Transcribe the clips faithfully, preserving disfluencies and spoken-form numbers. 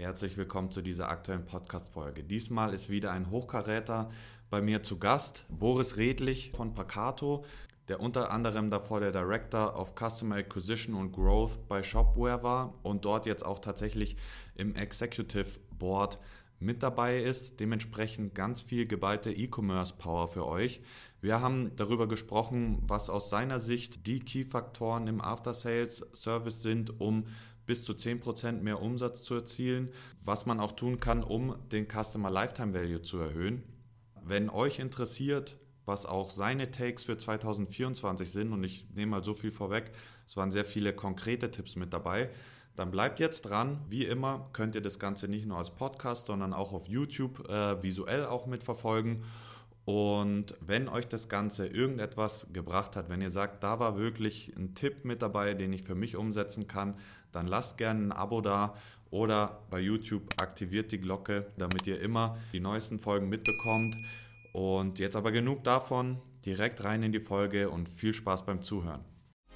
Herzlich willkommen zu dieser aktuellen Podcast-Folge. Diesmal ist wieder ein Hochkaräter bei mir zu Gast, Boris Redlich von Pacato, der unter anderem davor der Director of Customer Acquisition und Growth bei Shopware war und dort jetzt auch tatsächlich im Executive Board mit dabei ist. Dementsprechend ganz viel geballte E-Commerce-Power für euch. Wir haben darüber gesprochen, was aus seiner Sicht die Key-Faktoren im After-Sales-Service sind, um bis zu zehn Prozent mehr Umsatz zu erzielen, was man auch tun kann, um den Customer Lifetime Value zu erhöhen. Wenn euch interessiert, was auch seine Takes für zwanzig vierundzwanzig sind, und ich nehme mal so viel vorweg, es waren sehr viele konkrete Tipps mit dabei, dann bleibt jetzt dran. Wie immer könnt ihr das Ganze nicht nur als Podcast, sondern auch auf YouTube äh, visuell auch mitverfolgen. Und wenn euch das Ganze irgendetwas gebracht hat, wenn ihr sagt, da war wirklich ein Tipp mit dabei, den ich für mich umsetzen kann, dann lasst gerne ein Abo da oder bei YouTube aktiviert die Glocke, damit ihr immer die neuesten Folgen mitbekommt. Und jetzt aber genug davon, direkt rein in die Folge und viel Spaß beim Zuhören.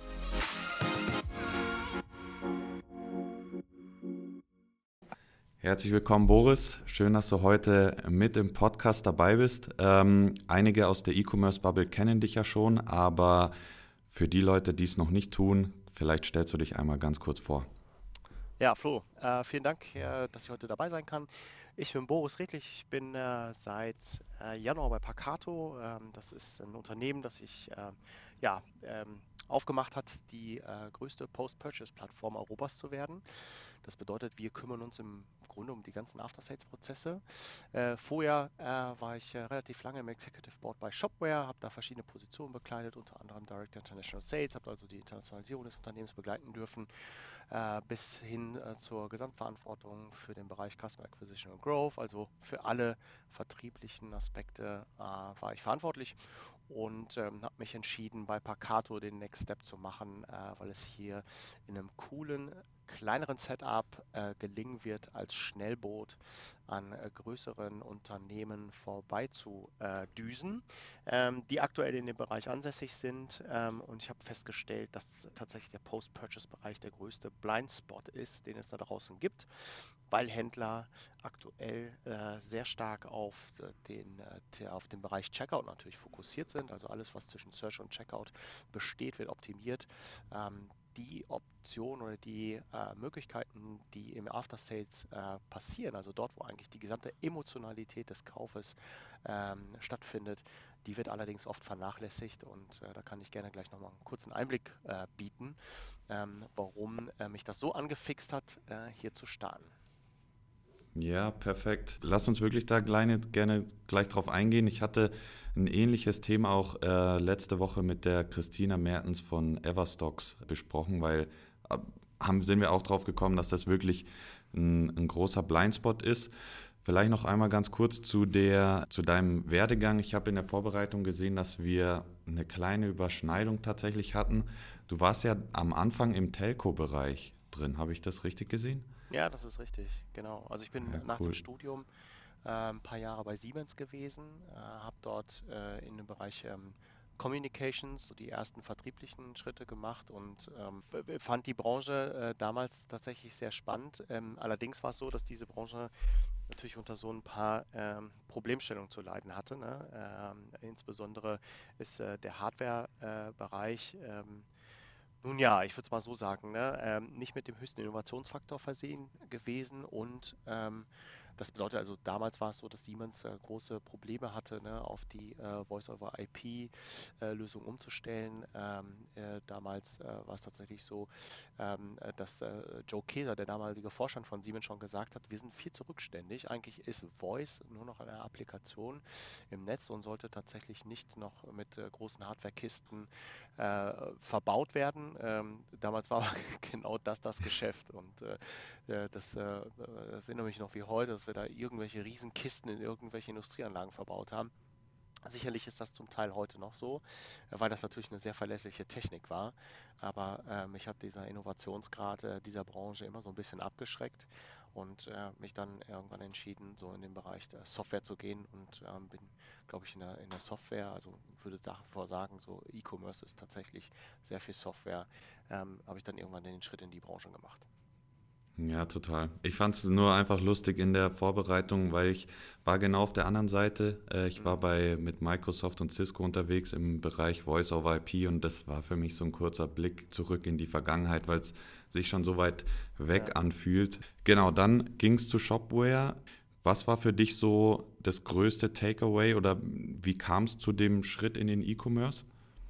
Herzlich willkommen, Boris. Schön, dass du heute mit im Podcast dabei bist. Ähm, einige aus der E-Commerce-Bubble kennen dich ja schon, aber für die Leute, die es noch nicht tun, vielleicht stellst du dich einmal ganz kurz vor. Ja, Flo, äh, vielen Dank, äh, dass ich heute dabei sein kann. Ich bin Boris Redlich, ich bin äh, seit äh, Januar bei Pacato. Ähm, das ist ein Unternehmen, das sich äh, ja, ähm, aufgemacht hat, die äh, größte Post-Purchase-Plattform Europas zu werden. Das bedeutet, wir kümmern uns im Grunde um die ganzen After-Sales-Prozesse. Äh, vorher äh, war ich äh, relativ lange im Executive Board bei Shopware, habe da verschiedene Positionen bekleidet, unter anderem Director International Sales, habe also die Internationalisierung des Unternehmens begleiten dürfen, äh, bis hin äh, zur Gesamtverantwortung für den Bereich Customer Acquisition und Growth, also für alle vertrieblichen Aspekte äh, war ich verantwortlich und ähm, habe mich entschieden, bei Pacato den Next Step zu machen, äh, weil es hier in einem coolen, kleineren Setup äh, gelingen wird, als Schnellboot an äh, größeren Unternehmen vorbei zu äh, düsen, ähm, die aktuell in dem Bereich ansässig sind. Ähm, und ich habe festgestellt, dass tatsächlich der Post-Purchase-Bereich der größte Blindspot ist, den es da draußen gibt, weil Händler aktuell äh, sehr stark auf äh, den, äh, auf den Bereich Checkout natürlich fokussiert sind. Also alles, was zwischen Search und Checkout besteht, wird optimiert. Ähm, die Option oder die äh, Möglichkeiten, die im After Sales äh, passieren, also dort, wo eigentlich die gesamte Emotionalität des Kaufes ähm, stattfindet, die wird allerdings oft vernachlässigt und äh, da kann ich gerne gleich nochmal einen kurzen Einblick äh, bieten, ähm, warum äh, mich das so angefixt hat, äh, hier zu starten. Ja, perfekt. Lass uns wirklich da kleine, gerne gleich drauf eingehen. Ich hatte ein ähnliches Thema auch äh, letzte Woche mit der Christina Mertens von Everstocks besprochen, weil äh, haben, sind wir auch drauf gekommen, dass das wirklich ein, ein großer Blindspot ist. Vielleicht noch einmal ganz kurz zu der, zu deinem Werdegang. Ich habe in der Vorbereitung gesehen, dass wir eine kleine Überschneidung tatsächlich hatten. Du warst ja am Anfang im Telco-Bereich drin. Habe ich das richtig gesehen? Ja, das ist richtig, genau. Also ich bin Ja, nach dem cool. Studium äh, ein paar Jahre bei Siemens gewesen, äh, habe dort äh, in dem Bereich ähm, Communications so die ersten vertrieblichen Schritte gemacht und ähm, f- fand die Branche äh, damals tatsächlich sehr spannend. Ähm, allerdings war es so, dass diese Branche natürlich unter so ein paar ähm, Problemstellungen zu leiden hatte. Ne? Ähm, insbesondere ist äh, der Hardware-Bereich ähm, nun ja, ich würde es mal so sagen, ne, ähm, nicht mit dem höchsten Innovationsfaktor versehen gewesen und ähm, das bedeutet also, damals war es so, dass Siemens äh, große Probleme hatte, ne, auf die äh, Voice-over-I P-Lösung umzustellen. Ähm, äh, damals äh, war es tatsächlich so, ähm, äh, dass äh, Joe Keser, der damalige Vorstand von Siemens, schon gesagt hat, wir sind viel zu rückständig. Eigentlich ist Voice nur noch eine Applikation im Netz und sollte tatsächlich nicht noch mit äh, großen Hardwarekisten äh, verbaut werden. Ähm, damals war genau das das Geschäft und äh, äh, das, äh, das erinnere mich noch wie heute, dass wir da irgendwelche Riesenkisten in irgendwelche Industrieanlagen verbaut haben. Sicherlich ist das zum Teil heute noch so, äh, weil das natürlich eine sehr verlässliche Technik war. Aber äh, mich hat dieser Innovationsgrad äh, dieser Branche immer so ein bisschen abgeschreckt und äh, mich dann irgendwann entschieden, so in den Bereich der Software zu gehen und ähm, bin, glaube ich, in der, in der Software, also würde davor sagen, so E-Commerce ist tatsächlich sehr viel Software, ähm, habe ich dann irgendwann den Schritt in die Branche gemacht. Ja, total. Ich fand es nur einfach lustig in der Vorbereitung, weil ich war genau auf der anderen Seite. Äh, ich war Mhm. bei mit Microsoft und Cisco unterwegs im Bereich Voice over I P und das war für mich so ein kurzer Blick zurück in die Vergangenheit, weil es sich schon so weit Ja. weg anfühlt. Genau, dann ging es zu Shopware. Was war für dich so das größte Takeaway oder wie kam es zu dem Schritt in den E-Commerce?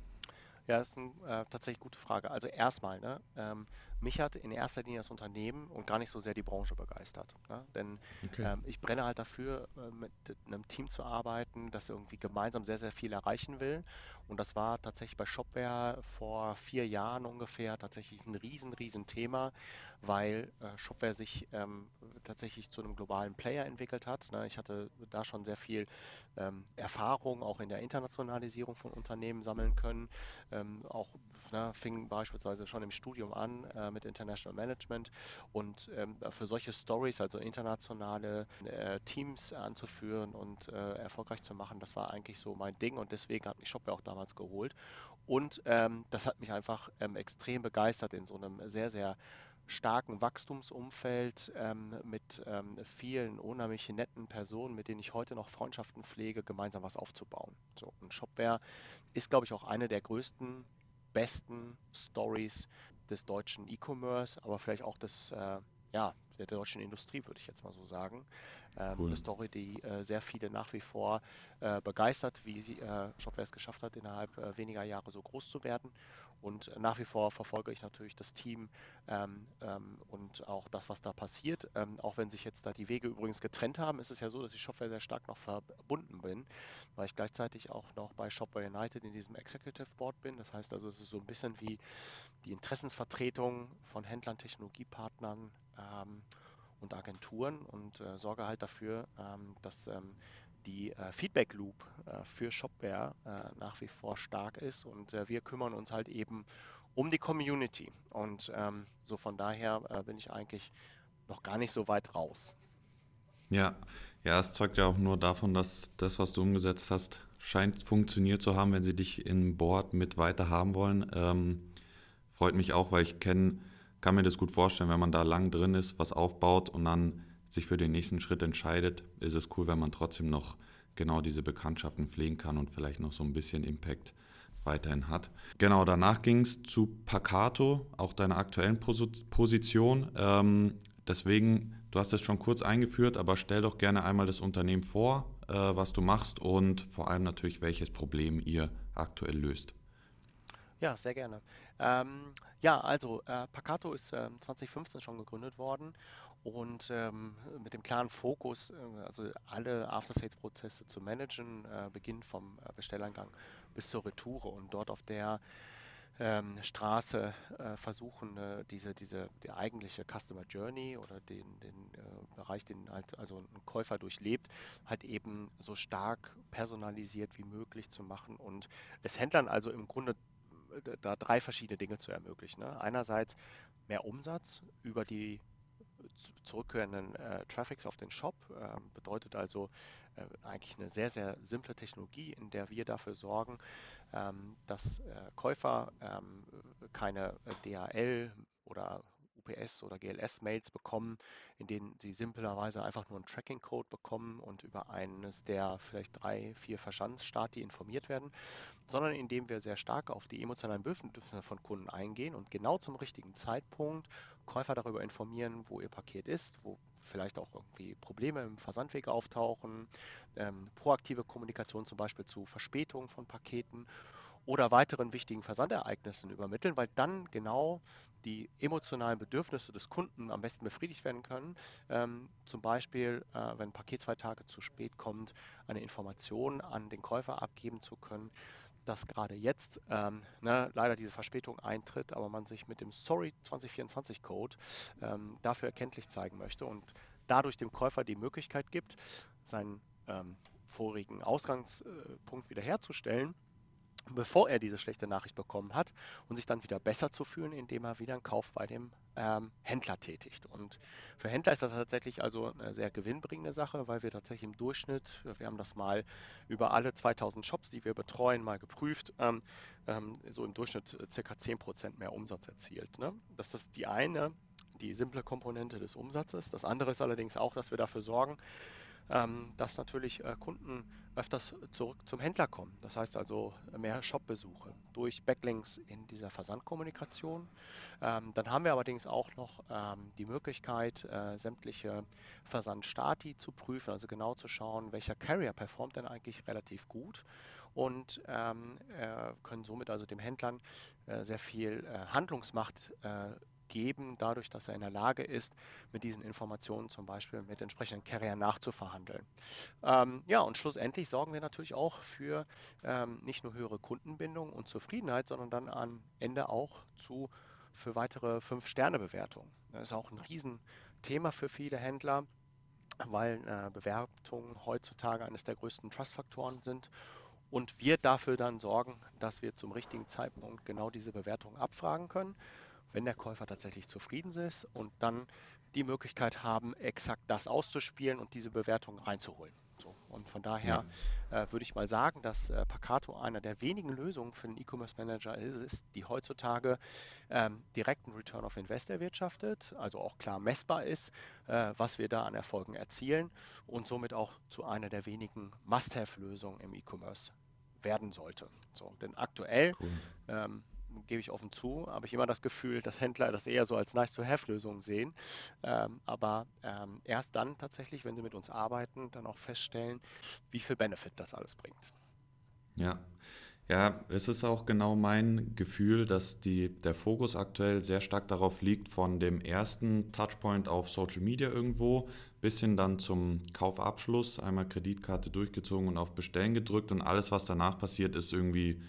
Ja, das ist 'n, äh, tatsächlich gute Frage. Also erstmal, ne, ähm, mich hat in erster Linie das Unternehmen und gar nicht so sehr die Branche begeistert, ne? Denn, Okay. ähm, ich brenne halt dafür, äh, mit einem Team zu arbeiten, das irgendwie gemeinsam sehr, sehr viel erreichen will. Und das war tatsächlich bei Shopware vor vier Jahren ungefähr tatsächlich ein riesen, riesen Thema, weil, äh, Shopware sich, ähm, tatsächlich zu einem globalen Player entwickelt hat, ne? Ich hatte da schon sehr viel, ähm, Erfahrung auch in der Internationalisierung von Unternehmen sammeln können. Ähm, auch ne, fing beispielsweise schon im Studium an äh, mit International Management und ähm, für solche Stories, also internationale äh, Teams anzuführen und äh, erfolgreich zu machen, das war eigentlich so mein Ding und deswegen hat mich Shopware auch damals geholt. Und ähm, das hat mich einfach ähm, extrem begeistert in so einem sehr, sehr starken Wachstumsumfeld ähm, mit ähm, vielen unheimlich netten Personen, mit denen ich heute noch Freundschaften pflege, gemeinsam was aufzubauen. So, und Shopware ist, glaube ich, auch eine der größten, besten Stories des deutschen E-Commerce, aber vielleicht auch des, äh, ja, der deutschen Industrie, würde ich jetzt mal so sagen. Ähm, eine Cool. Story, die äh, sehr viele nach wie vor äh, begeistert, wie sie, äh, Shopware es geschafft hat, innerhalb äh, weniger Jahre so groß zu werden. Und äh, nach wie vor verfolge ich natürlich das Team ähm, ähm, und auch das, was da passiert. Ähm, auch wenn sich jetzt da die Wege übrigens getrennt haben, ist es ja so, dass ich Shopware sehr stark noch verbunden bin, weil ich gleichzeitig auch noch bei Shopware United in diesem Executive Board bin. Das heißt also, es ist so ein bisschen wie die Interessensvertretung von Händlern, Technologiepartnern ähm, und Agenturen und äh, sorge halt dafür, ähm, dass ähm, die äh, Feedback Loop äh, für Shopware äh, nach wie vor stark ist und äh, wir kümmern uns halt eben um die Community. Und ähm, so von daher äh, bin ich eigentlich noch gar nicht so weit raus. Ja, ja, es zeugt ja auch nur davon, dass das, was du umgesetzt hast, scheint funktioniert zu haben, wenn sie dich in Board mit weiter haben wollen. Ähm, freut mich auch, weil ich kenn, kann mir das gut vorstellen, wenn man da lang drin ist, was aufbaut und dann sich für den nächsten Schritt entscheidet, ist es cool, wenn man trotzdem noch genau diese Bekanntschaften pflegen kann und vielleicht noch so ein bisschen Impact weiterhin hat. Genau, danach ging es zu Pacato, auch deiner aktuellen Posi- Position. Ähm, deswegen, du hast es schon kurz eingeführt, aber stell doch gerne einmal das Unternehmen vor, äh, was du machst und vor allem natürlich, welches Problem ihr aktuell löst. Ja, sehr gerne. Ähm, ja, also äh, Pacato ist ähm, zwanzig fünfzehn schon gegründet worden und ähm, mit dem klaren Fokus, äh, also alle After-Sales-Prozesse zu managen, äh, beginnt vom äh, Bestelleingang bis zur Retoure und dort auf der ähm, Straße äh, versuchen, äh, diese, diese, die eigentliche Customer Journey oder den, den äh, Bereich, den halt also ein Käufer durchlebt, halt eben so stark personalisiert wie möglich zu machen und es Händlern also im Grunde äh, da drei verschiedene Dinge zu ermöglichen. Ne? Einerseits mehr Umsatz über die zu- zurückkehrenden äh, Traffics auf den Shop. Ähm, bedeutet also äh, eigentlich eine sehr, sehr simple Technologie, in der wir dafür sorgen, ähm, dass äh, Käufer ähm, keine äh, D H L oder U P S oder G L S-Mails bekommen, in denen sie simplerweise einfach nur einen Tracking-Code bekommen und über eines der vielleicht drei, vier Verstandsstati informiert werden, sondern indem wir sehr stark auf die emotionalen Bedürfnisse von Kunden eingehen und genau zum richtigen Zeitpunkt Käufer darüber informieren, wo ihr Paket ist, wo vielleicht auch irgendwie Probleme im Versandweg auftauchen, ähm, proaktive Kommunikation zum Beispiel zu Verspätungen von Paketen oder weiteren wichtigen Versandereignissen übermitteln, weil dann genau die emotionalen Bedürfnisse des Kunden am besten befriedigt werden können. Ähm, zum Beispiel, äh, wenn ein Paket zwei Tage zu spät kommt, eine Information an den Käufer abgeben zu können, dass gerade jetzt ähm, ne, leider diese Verspätung eintritt, aber man sich mit dem Sorry zwanzig vierundzwanzig Code ähm, dafür erkenntlich zeigen möchte und dadurch dem Käufer die Möglichkeit gibt, seinen ähm, vorigen Ausgangspunkt wiederherzustellen, bevor er diese schlechte Nachricht bekommen hat und sich dann wieder besser zu fühlen, indem er wieder einen Kauf bei dem ähm, Händler tätigt. Und für Händler ist das tatsächlich also eine sehr gewinnbringende Sache, weil wir tatsächlich im Durchschnitt, wir haben das mal über alle zweitausend Shops, die wir betreuen, mal geprüft, ähm, ähm, so im Durchschnitt circa zehn Prozent mehr Umsatz erzielt. Ne? Das ist die eine die simple Komponente des Umsatzes. Das andere ist allerdings auch, dass wir dafür sorgen, ähm, dass natürlich äh, Kunden öfters zurück zum Händler kommen. Das heißt also mehr Shop-Besuche durch Backlinks in dieser Versandkommunikation. Ähm, dann haben wir allerdings auch noch ähm, die Möglichkeit, äh, sämtliche Versandstati zu prüfen, also genau zu schauen, welcher Carrier performt denn eigentlich relativ gut und ähm, äh, können somit also dem Händlern äh, sehr viel äh, Handlungsmacht äh, geben, dadurch, dass er in der Lage ist, mit diesen Informationen zum Beispiel mit entsprechenden Carriern nachzuverhandeln. Ähm, ja, und schlussendlich sorgen wir natürlich auch für ähm, nicht nur höhere Kundenbindung und Zufriedenheit, sondern dann am Ende auch zu, für weitere fünf-Sterne-Bewertungen. Das ist auch ein Riesenthema für viele Händler, weil äh, Bewertungen heutzutage eines der größten Trust-Faktoren sind und wir dafür dann sorgen, dass wir zum richtigen Zeitpunkt genau diese Bewertungen abfragen können, wenn der Käufer tatsächlich zufrieden ist und dann die Möglichkeit haben, exakt das auszuspielen und diese Bewertung reinzuholen. So, und von Ja, daher äh, würde ich mal sagen, dass äh, Pacato einer der wenigen Lösungen für den E-Commerce Manager ist, ist, die heutzutage ähm, direkten Return of Invest erwirtschaftet, also auch klar messbar ist, äh, was wir da an Erfolgen erzielen und somit auch zu einer der wenigen Must-Have-Lösungen im E-Commerce werden sollte. So, denn aktuell cool. ähm, gebe ich offen zu, habe ich immer das Gefühl, dass Händler das eher so als Nice-to-Have-Lösung sehen. Ähm, aber ähm, erst dann tatsächlich, wenn sie mit uns arbeiten, dann auch feststellen, wie viel Benefit das alles bringt. Ja. Ja, es ist auch genau mein Gefühl, dass die, der Fokus aktuell sehr stark darauf liegt, von dem ersten Touchpoint auf Social Media irgendwo bis hin dann zum Kaufabschluss, einmal Kreditkarte durchgezogen und auf Bestellen gedrückt und alles, was danach passiert, ist irgendwie,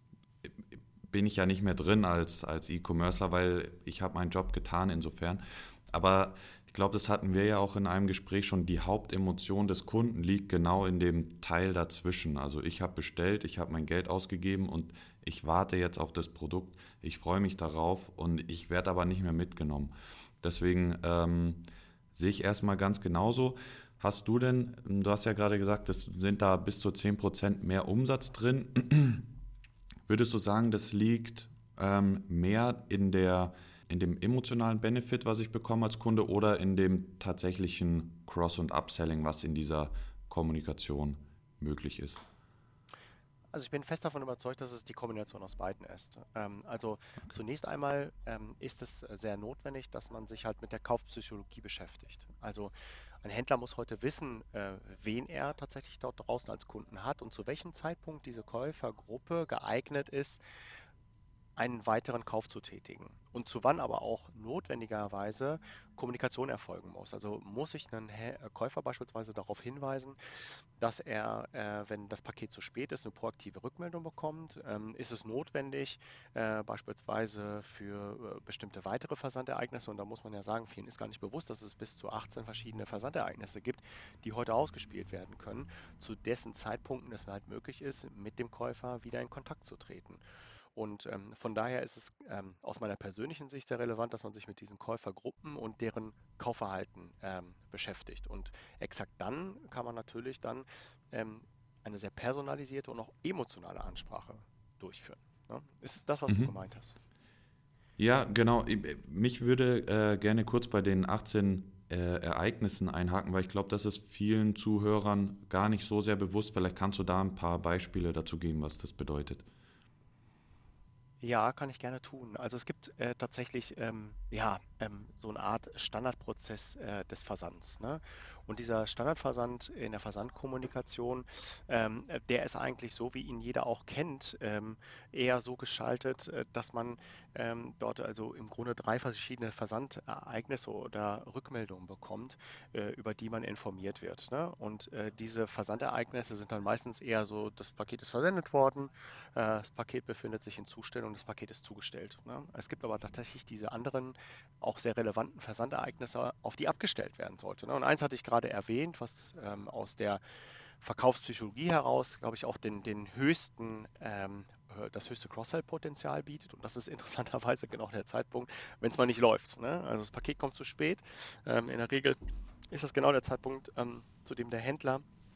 bin ich ja nicht mehr drin als, als E-Commercer, weil ich habe meinen Job getan insofern. Aber ich glaube, das hatten wir ja auch in einem Gespräch schon, die Hauptemotion des Kunden liegt genau in dem Teil dazwischen. Also ich habe bestellt, ich habe mein Geld ausgegeben und ich warte jetzt auf das Produkt, ich freue mich darauf und ich werde aber nicht mehr mitgenommen. Deswegen ähm, sehe ich erstmal ganz genauso. Hast du denn, du hast ja gerade gesagt, es sind da bis zu zehn Prozent mehr Umsatz drin. Würdest du sagen, das liegt ähm, mehr in der, in dem emotionalen Benefit, was ich bekomme als Kunde, oder in dem tatsächlichen Cross- und Upselling, was in dieser Kommunikation möglich ist? Also ich bin fest davon überzeugt, dass es die Kombination aus beiden ist. Ähm, also Okay. zunächst einmal ähm, ist es äh, sehr notwendig, dass man sich halt mit der Kaufpsychologie beschäftigt. Also ein Händler muss heute wissen, äh, wen er tatsächlich dort draußen als Kunden hat und zu welchem Zeitpunkt diese Käufergruppe geeignet ist, einen weiteren Kauf zu tätigen und zu wann aber auch notwendigerweise Kommunikation erfolgen muss. Also muss ich einen Hä- äh, Käufer beispielsweise darauf hinweisen, dass er, äh, wenn das Paket zu spät ist, eine proaktive Rückmeldung bekommt. Ähm, ist es notwendig, äh, beispielsweise für äh, bestimmte weitere Versandereignisse, und da muss man ja sagen, vielen ist gar nicht bewusst, dass es bis zu achtzehn verschiedene Versandereignisse gibt, die heute ausgespielt werden können, zu dessen Zeitpunkten es mir halt möglich ist, mit dem Käufer wieder in Kontakt zu treten. Und ähm, von daher ist es ähm, aus meiner persönlichen Sicht sehr relevant, dass man sich mit diesen Käufergruppen und deren Kaufverhalten ähm, beschäftigt. Und exakt dann kann man natürlich dann ähm, eine sehr personalisierte und auch emotionale Ansprache durchführen. Ne? Ist es das, was du Mhm. gemeint hast? Ja, genau. Ich- Mich würde äh, gerne kurz bei den achtzehn äh, Ereignissen einhaken, weil ich glaube, das ist vielen Zuhörern gar nicht so sehr bewusst. Vielleicht kannst du da ein paar Beispiele dazu geben, was das bedeutet. Ja, kann ich gerne tun. Also es gibt äh, tatsächlich ähm, ja, ähm, so eine Art Standardprozess äh, des Versands. Ne? Und dieser Standardversand in der Versandkommunikation, ähm, äh, der ist eigentlich so, wie ihn jeder auch kennt, ähm, eher so geschaltet, äh, dass man ähm, dort also im Grunde drei verschiedene Versandereignisse oder Rückmeldungen bekommt, äh, über die man informiert wird. Ne? Und äh, diese Versandereignisse sind dann meistens eher so, das Paket ist versendet worden, äh, das Paket befindet sich in Zustellung, das Paket ist zugestellt. Ne? Es gibt aber tatsächlich diese anderen, auch sehr relevanten Versandereignisse, auf die abgestellt werden sollte. Ne? Und eins hatte ich gerade erwähnt, was ähm, aus der Verkaufspsychologie heraus, glaube ich, auch den, den höchsten, ähm, äh, das höchste Cross-Sell-Potenzial bietet. Und das ist interessanterweise genau der Zeitpunkt, wenn es mal nicht läuft. Ne? Also das Paket kommt zu spät. Ähm, in der Regel ist das genau der Zeitpunkt, ähm, zu dem der Händler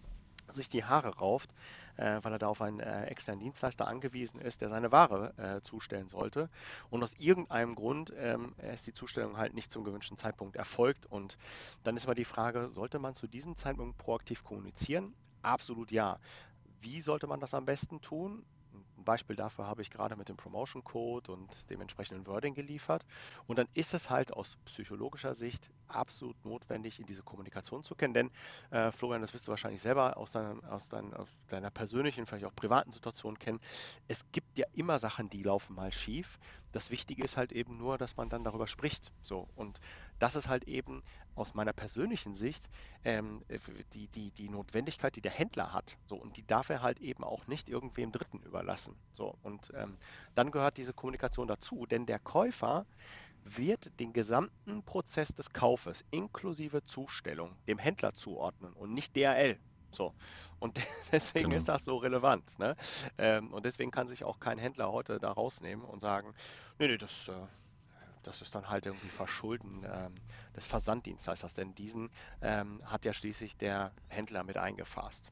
sich die Haare rauft, äh, weil er da auf einen äh, externen Dienstleister angewiesen ist, der seine Ware äh, zustellen sollte. Und aus irgendeinem Grund ähm, ist die Zustellung halt nicht zum gewünschten Zeitpunkt erfolgt. Und dann ist immer die Frage, sollte man zu diesem Zeitpunkt proaktiv kommunizieren? Absolut ja. Wie sollte man das am besten tun? Ein Beispiel dafür habe ich gerade mit dem Promotion Code und dem entsprechenden Wording geliefert. Und dann ist es halt aus psychologischer Sicht absolut notwendig, in diese Kommunikation zu kennen. Denn, äh, Florian, das wirst du wahrscheinlich selber aus, deinem, aus, dein, aus deiner persönlichen, vielleicht auch privaten Situation kennen. Es gibt ja immer Sachen, die laufen mal schief. Das Wichtige ist halt eben nur, dass man dann darüber spricht. So. Und das ist halt eben aus meiner persönlichen Sicht ähm, die, die, die Notwendigkeit, die der Händler hat. So, und die darf er halt eben auch nicht irgendwem Dritten überlassen. So, und ähm, dann gehört diese Kommunikation dazu, denn der Käufer wird den gesamten Prozess des Kaufes inklusive Zustellung dem Händler zuordnen und nicht D H L. So. Und deswegen Genau. ist das so relevant. Ne? Ähm, und deswegen kann sich auch kein Händler heute da rausnehmen und sagen, nee, nee, das, äh, das ist dann halt irgendwie Verschulden ähm, des Versanddienstleisters, denn diesen ähm, hat ja schließlich der Händler mit eingefasst.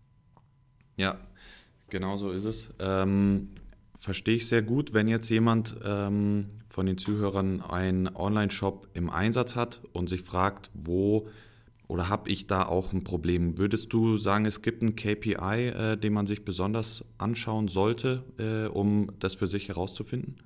Ja, genau so ist es. Ähm, verstehe ich sehr gut, wenn jetzt jemand ähm, von den Zuhörern einen Online-Shop im Einsatz hat und sich fragt, wo oder habe ich da auch ein Problem? Würdest du sagen, es gibt einen K P I, äh, den man sich besonders anschauen sollte, äh, um das für sich herauszufinden?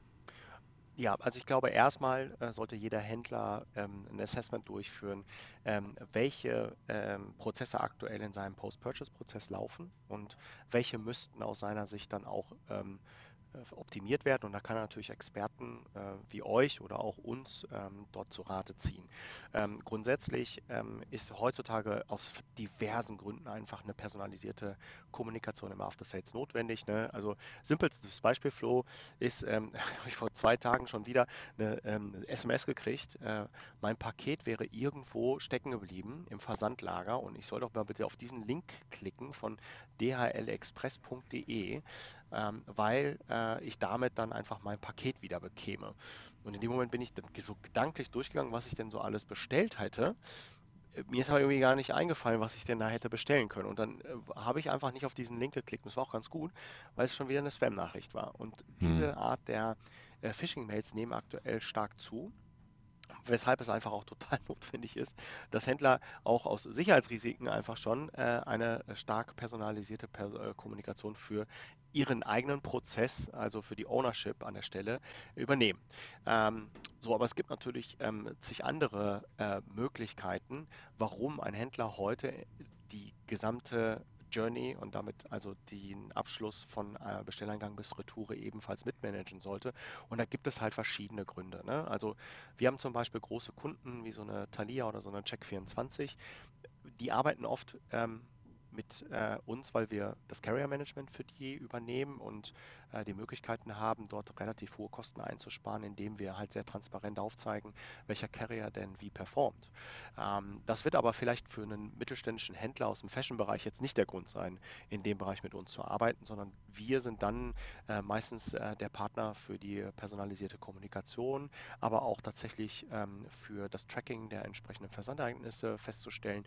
Ja, also ich glaube, erstmal äh, sollte jeder Händler ähm, ein Assessment durchführen, ähm, welche ähm, Prozesse aktuell in seinem Post-Purchase-Prozess laufen und welche müssten aus seiner Sicht dann auch ähm, äh, optimiert werden. Und da kann er natürlich Experten äh, wie euch oder auch uns ähm, dort zu Rate ziehen. Ähm, grundsätzlich ähm, ist heutzutage aus diversen Gründen einfach eine personalisierte Kommunikation im After Sales notwendig. Ne? Also simpelstes Beispiel, Flo, ist, ähm, habe ich vor zwei Tagen schon wieder eine ähm, S M S gekriegt. Äh, mein Paket wäre irgendwo stecken geblieben im Versandlager und ich soll doch mal bitte auf diesen Link klicken von d h l express punkt d e, ähm, weil äh, ich damit dann einfach mein Paket wieder bekäme. Und in dem Moment bin ich dann so gedanklich durchgegangen, was ich denn so alles bestellt hätte. Äh, Mir ist aber irgendwie gar nicht eingefallen, was ich denn da hätte bestellen können. Und dann äh, habe ich einfach nicht auf diesen Link geklickt. Und das war auch ganz gut, weil es schon wieder eine Spam-Nachricht war. Und Hm. diese Art der äh, Phishing-Mails nehmen aktuell stark zu. Weshalb es einfach auch total notwendig ist, dass Händler auch aus Sicherheitsrisiken einfach schon äh, eine stark personalisierte per äh, Kommunikation für ihren eigenen Prozess, also für die Ownership an der Stelle, übernehmen. Ähm, so, aber es gibt natürlich ähm, zig andere äh, Möglichkeiten, warum ein Händler heute die gesamte Journey und damit also den Abschluss von äh, Bestelleingang bis Retoure ebenfalls mitmanagen sollte. Und da gibt es halt verschiedene Gründe. Ne? Also wir haben zum Beispiel große Kunden wie so eine Thalia oder so eine Check vierundzwanzig, die arbeiten oft ähm, mit äh, uns, weil wir das Carrier-Management für die übernehmen und äh, die Möglichkeiten haben, dort relativ hohe Kosten einzusparen, indem wir halt sehr transparent aufzeigen, welcher Carrier denn wie performt. Ähm, das wird aber vielleicht für einen mittelständischen Händler aus dem Fashion-Bereich jetzt nicht der Grund sein, in dem Bereich mit uns zu arbeiten, sondern wir sind dann äh, meistens äh, der Partner für die personalisierte Kommunikation, aber auch tatsächlich ähm, für das Tracking der entsprechenden Versandereignisse festzustellen,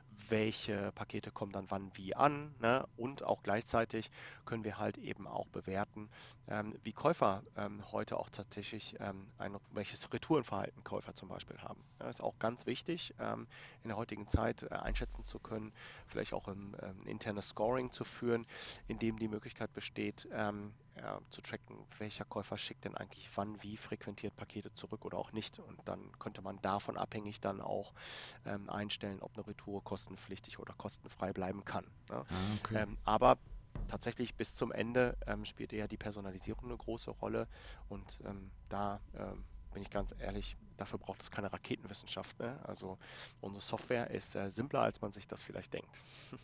welche Pakete kommen dann wann wie an, ne? Und auch gleichzeitig können wir halt eben auch bewerten, ähm, wie Käufer ähm, heute auch tatsächlich ähm, ein, welches Retourenverhalten Käufer zum Beispiel haben. Ja, ist auch ganz wichtig, ähm, in der heutigen Zeit äh, einschätzen zu können, vielleicht auch ein ähm, internes Scoring zu führen, in dem die Möglichkeit besteht, ähm, ja, zu tracken, welcher Käufer schickt denn eigentlich wann wie frequentiert Pakete zurück oder auch nicht. Und dann könnte man davon abhängig dann auch ähm, einstellen, ob eine Retour kostenpflichtig oder kostenfrei bleiben kann. Ne? Ah, okay. Ähm, aber tatsächlich bis zum Ende ähm, spielt eher die Personalisierung eine große Rolle. Und ähm, da ähm, bin ich ganz ehrlich, dafür braucht es keine Raketenwissenschaft. Ne? Also unsere Software ist äh, simpler, als man sich das vielleicht denkt.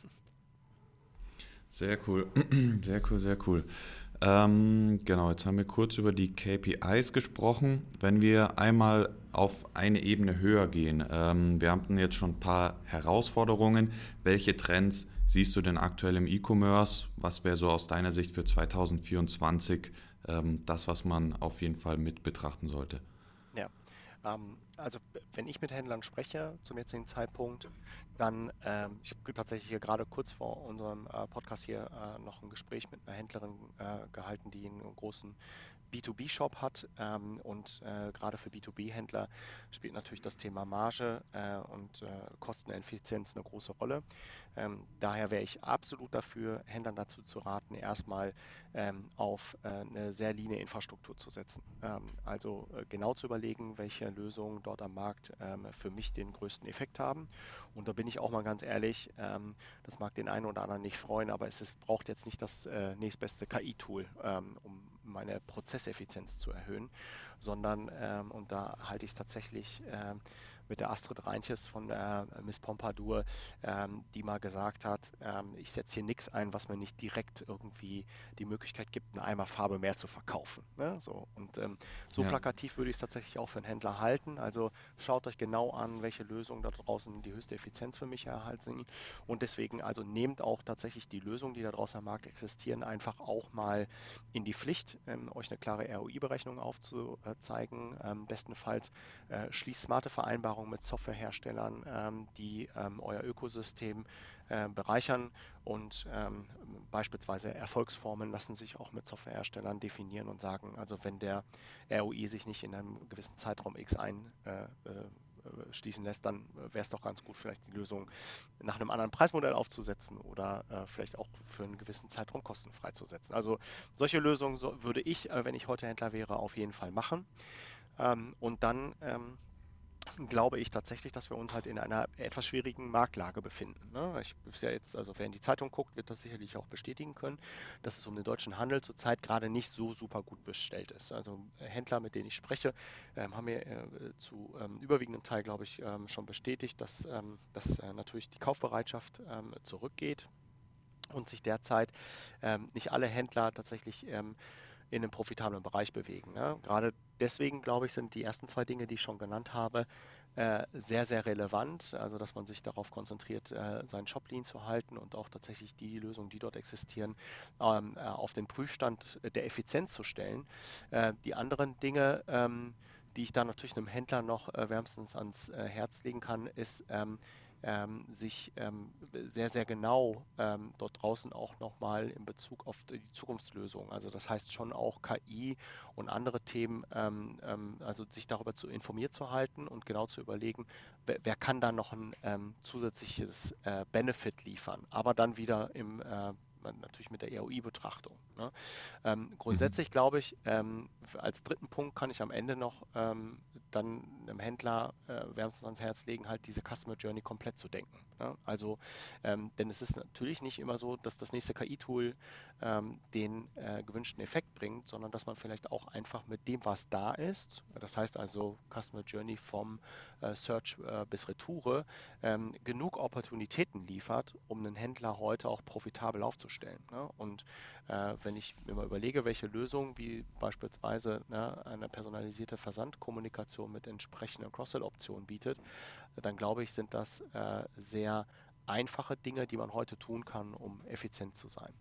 Sehr cool, sehr cool, sehr cool. Ähm, genau, jetzt haben wir kurz über die K P Is gesprochen. Wenn wir einmal auf eine Ebene höher gehen, ähm, wir hatten jetzt schon ein paar Herausforderungen. Welche Trends siehst du denn aktuell im E-Commerce? Was wäre so aus deiner Sicht für zwanzig vierundzwanzig ähm, das, was man auf jeden Fall mit betrachten sollte? Ja, ähm, also wenn ich mit Händlern spreche zum jetzigen Zeitpunkt, dann, ähm, ich habe tatsächlich hier gerade kurz vor unserem äh, Podcast hier äh, noch ein Gespräch mit einer Händlerin äh, gehalten, die einen großen B zwei B-Shop hat ähm, und äh, gerade für B zwei B-Händler spielt natürlich das Thema Marge äh, und äh, Kosteneffizienz eine große Rolle. Ähm, daher wäre ich absolut dafür, Händlern dazu zu raten, erstmal ähm, auf äh, eine sehr leane Infrastruktur zu setzen. Ähm, also äh, genau zu überlegen, welche Lösungen dort am Markt ähm, für mich den größten Effekt haben. Und da bin ich auch mal ganz ehrlich, ähm, das mag den einen oder anderen nicht freuen, aber es ist, braucht jetzt nicht das äh, nächstbeste K I-Tool, ähm, um meine Prozesseffizienz zu erhöhen, sondern, ähm, und da halte ich es tatsächlich ähm, mit der Astrid Reintjes von äh, Miss Pompadour, ähm, die mal gesagt hat, ähm, ich setze hier nichts ein, was mir nicht direkt irgendwie die Möglichkeit gibt, einen Eimer Farbe mehr zu verkaufen. Ne? So, und ähm, so Ja. plakativ würde ich es tatsächlich auch für einen Händler halten. Also schaut euch genau an, welche Lösungen da draußen die höchste Effizienz für mich erhalten. Und deswegen, also nehmt auch tatsächlich die Lösungen, die da draußen am Markt existieren, einfach auch mal in die Pflicht, ähm, euch eine klare R O I-Berechnung aufzuzeigen. Ähm, bestenfalls äh, schließt smarte Vereinbarungen mit Softwareherstellern, ähm, die ähm, euer Ökosystem äh, bereichern und ähm, beispielsweise Erfolgsformen lassen sich auch mit Softwareherstellern definieren und sagen, also wenn der R O I sich nicht in einem gewissen Zeitraum X ein äh, äh, schließen lässt, dann wäre es doch ganz gut, vielleicht die Lösung nach einem anderen Preismodell aufzusetzen oder äh, vielleicht auch für einen gewissen Zeitraum kostenfrei zu setzen. Also solche Lösungen so, würde ich, äh, wenn ich heute Händler wäre, auf jeden Fall machen. Ähm, und dann ähm, glaube ich tatsächlich, dass wir uns halt in einer etwas schwierigen Marktlage befinden. Ne? Ich ja jetzt, also wer in die Zeitung guckt, wird das sicherlich auch bestätigen können, dass es um den deutschen Handel zurzeit gerade nicht so super gut bestellt ist. Also Händler, mit denen ich spreche, ähm, haben mir äh, zu ähm, überwiegenden Teil, glaube ich, ähm, schon bestätigt, dass, ähm, dass äh, natürlich die Kaufbereitschaft ähm, zurückgeht und sich derzeit ähm, nicht alle Händler tatsächlich ähm, in einem profitablen Bereich bewegen. Ne? Gerade deswegen, glaube ich, sind die ersten zwei Dinge, die ich schon genannt habe, äh, sehr, sehr relevant. Also, dass man sich darauf konzentriert, äh, seinen Shop lean zu halten und auch tatsächlich die Lösungen, die dort existieren, ähm, äh, auf den Prüfstand der Effizienz zu stellen. Äh, die anderen Dinge, ähm, die ich da natürlich einem Händler noch äh, wärmstens ans äh, Herz legen kann, ist, ähm, ähm, sich ähm, sehr, sehr genau ähm, dort draußen auch nochmal in Bezug auf die Zukunftslösungen, also das heißt schon auch K I und andere Themen, ähm, ähm, also sich darüber zu informiert zu halten und genau zu überlegen, wer, wer kann da noch ein ähm, zusätzliches äh, Benefit liefern, aber dann wieder im äh, natürlich mit der R O I-Betrachtung. Ne? Ähm, Mhm. grundsätzlich glaube ich, ähm, als dritten Punkt kann ich am Ende noch ähm, dann einem Händler äh, wärmstens ans Herz legen, halt diese Customer Journey komplett zu denken. Ne? Also, ähm, denn es ist natürlich nicht immer so, dass das nächste K I-Tool ähm, den äh, gewünschten Effekt bringt, sondern dass man vielleicht auch einfach mit dem, was da ist, das heißt also Customer Journey vom äh, Search äh, bis Retoure, ähm, genug Opportunitäten liefert, um einen Händler heute auch profitabel aufzustellen. Ne? Und äh, wenn ich mir mal überlege, welche Lösungen wie beispielsweise ne, eine personalisierte Versandkommunikation mit entsprechenden Cross-Sell-Optionen bietet, dann glaube ich, sind das äh, sehr einfache Dinge, die man heute tun kann, um effizient zu sein.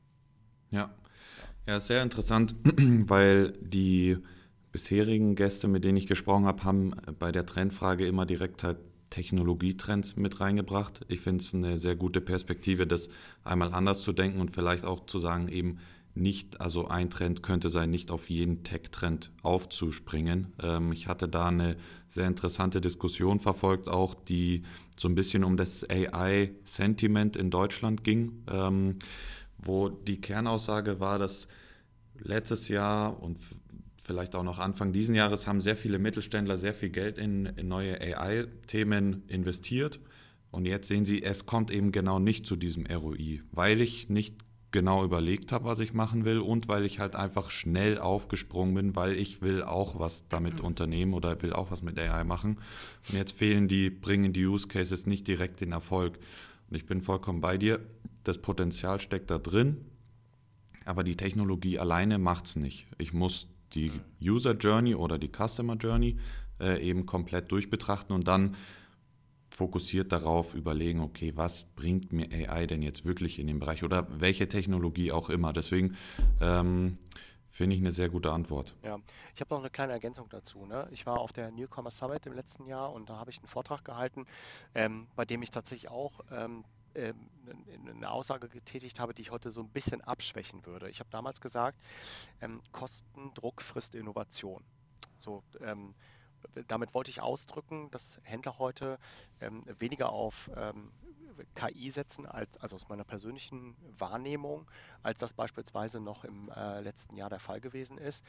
Ja. Ja. Ja, ist sehr interessant, weil die bisherigen Gäste, mit denen ich gesprochen habe, haben bei der Trendfrage immer direkt halt Technologietrends mit reingebracht. Ich finde es eine sehr gute Perspektive, das einmal anders zu denken und vielleicht auch zu sagen, eben nicht, also ein Trend könnte sein, nicht auf jeden Tech-Trend aufzuspringen. Ähm, ich hatte da eine sehr interessante Diskussion verfolgt, auch die so ein bisschen um das A I-Sentiment in Deutschland ging, ähm, wo die Kernaussage war, dass letztes Jahr und vielleicht auch noch Anfang diesen Jahres haben sehr viele Mittelständler sehr viel Geld in, in neue A I-Themen investiert. Und jetzt sehen sie, es kommt eben genau nicht zu diesem R O I, weil ich nicht genau überlegt habe, was ich machen will und weil ich halt einfach schnell aufgesprungen bin, weil ich will auch was damit unternehmen oder will auch was mit A I machen. Und jetzt fehlen die, bringen die Use Cases nicht direkt den Erfolg. Und ich bin vollkommen bei dir, das Potenzial steckt da drin, aber die Technologie alleine macht es nicht. Ich muss die User Journey oder die Customer Journey äh, eben komplett durchbetrachten und dann fokussiert darauf überlegen, okay, was bringt mir A I denn jetzt wirklich in den Bereich oder welche Technologie auch immer. Deswegen ähm, Finde ich eine sehr gute Antwort. Ja, ich habe noch eine kleine Ergänzung dazu, ne? Ich war auf der Newcomer Summit im letzten Jahr und da habe ich einen Vortrag gehalten, ähm, bei dem ich tatsächlich auch ähm, ähm, n- n- eine Aussage getätigt habe, die ich heute so ein bisschen abschwächen würde. Ich habe damals gesagt, ähm, Kostendruck frisst Innovation. So, ähm, damit wollte ich ausdrücken, dass Händler heute ähm, weniger auf ähm, K I setzen, als, also aus meiner persönlichen Wahrnehmung, als das beispielsweise noch im äh, letzten Jahr der Fall gewesen ist,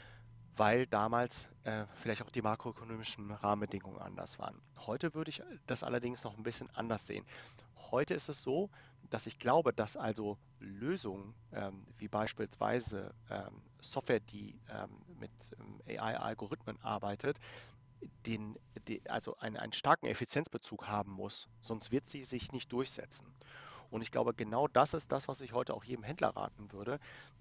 weil damals äh, vielleicht auch die makroökonomischen Rahmenbedingungen anders waren. Heute würde ich das allerdings noch ein bisschen anders sehen. Heute ist es so, dass ich glaube, dass also Lösungen ähm, wie beispielsweise ähm, Software, die ähm, mit ähm, A I-Algorithmen arbeitet, den, die, also einen, einen starken Effizienzbezug haben muss, sonst wird sie sich nicht durchsetzen. Und ich glaube, genau das ist das, was ich heute auch jedem Händler raten würde,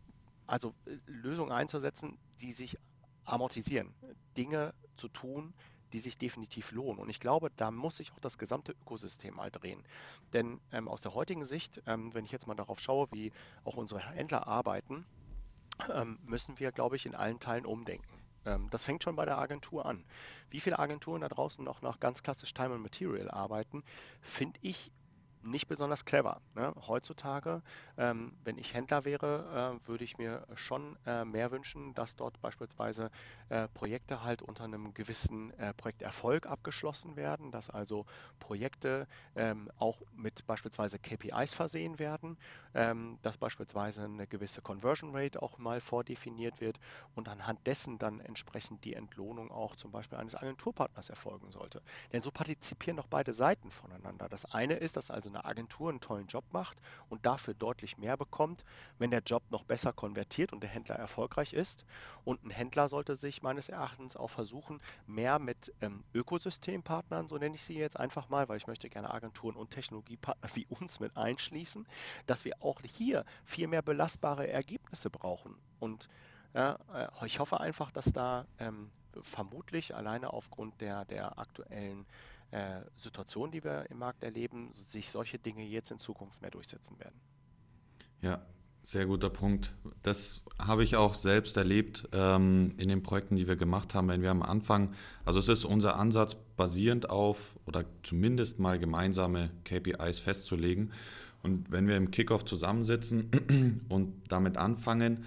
also äh, Lösungen einzusetzen, die sich amortisieren, Dinge zu tun, die sich definitiv lohnen. Und ich glaube, da muss sich auch das gesamte Ökosystem mal drehen. Denn ähm, aus der heutigen Sicht, ähm, wenn ich jetzt mal darauf schaue, wie auch unsere Händler arbeiten, ähm, müssen wir, glaube ich, in allen Teilen umdenken. Ähm, das fängt schon bei der Agentur an. Wie viele Agenturen da draußen noch nach ganz klassisch Time and Material arbeiten, finde ich nicht besonders clever. Ne? Heutzutage, ähm, wenn ich Händler wäre, äh, würde ich mir schon äh, mehr wünschen, dass dort beispielsweise äh, Projekte halt unter einem gewissen äh, Projekterfolg abgeschlossen werden, dass also Projekte ähm, auch mit beispielsweise K P Is versehen werden, ähm, dass beispielsweise eine gewisse Conversion Rate auch mal vordefiniert wird und anhand dessen dann entsprechend die Entlohnung auch zum Beispiel eines Agenturpartners erfolgen sollte. Denn so partizipieren doch beide Seiten voneinander. Das eine ist, dass also eine Agentur einen tollen Job macht und dafür deutlich mehr bekommt, wenn der Job noch besser konvertiert und der Händler erfolgreich ist. Und ein Händler sollte sich meines Erachtens auch versuchen, mehr mit ähm, Ökosystempartnern, so nenne ich sie jetzt einfach mal, weil ich möchte gerne Agenturen und Technologiepartner wie uns mit einschließen, dass wir auch hier viel mehr belastbare Ergebnisse brauchen. Und ja, äh, ich hoffe einfach, dass da ähm, vermutlich alleine aufgrund der, der aktuellen äh, Situation, die wir im Markt erleben, sich solche Dinge jetzt in Zukunft mehr durchsetzen werden. Ja, sehr guter Punkt. Das habe ich auch selbst erlebt ähm, in den Projekten, die wir gemacht haben, wenn wir am Anfang, also es ist unser Ansatz basierend auf oder zumindest mal gemeinsame K P Is festzulegen. Und wenn wir im Kickoff zusammensitzen und damit anfangen,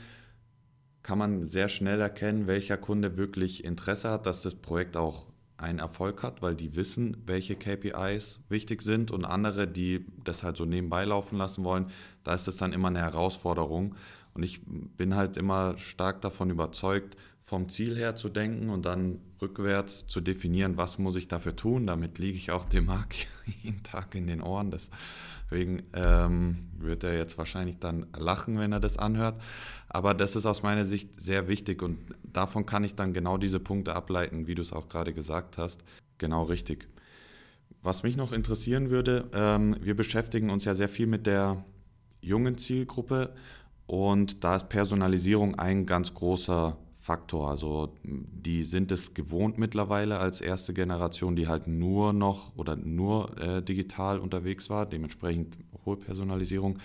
kann man sehr schnell erkennen, welcher Kunde wirklich Interesse hat, dass das Projekt auch einen Erfolg hat, weil die wissen, welche K P Is wichtig sind, und andere, die das halt so nebenbei laufen lassen wollen, da ist es dann immer eine Herausforderung. Und ich bin halt immer stark davon überzeugt, vom Ziel her zu denken und dann rückwärts zu definieren, was muss ich dafür tun. Damit liege ich auch dem Marc jeden Tag in den Ohren. Deswegen ähm, wird er jetzt wahrscheinlich dann lachen, wenn er das anhört. Aber das ist aus meiner Sicht sehr wichtig, und davon kann ich dann genau diese Punkte ableiten, wie du es auch gerade gesagt hast. Genau richtig. Was mich noch interessieren würde, ähm, wir beschäftigen uns ja sehr viel mit der jungen Zielgruppe, und da ist Personalisierung ein ganz großer Faktor. Also die sind es gewohnt mittlerweile als erste Generation, die halt nur noch oder nur äh, digital unterwegs war, dementsprechend hohe Personalisierung.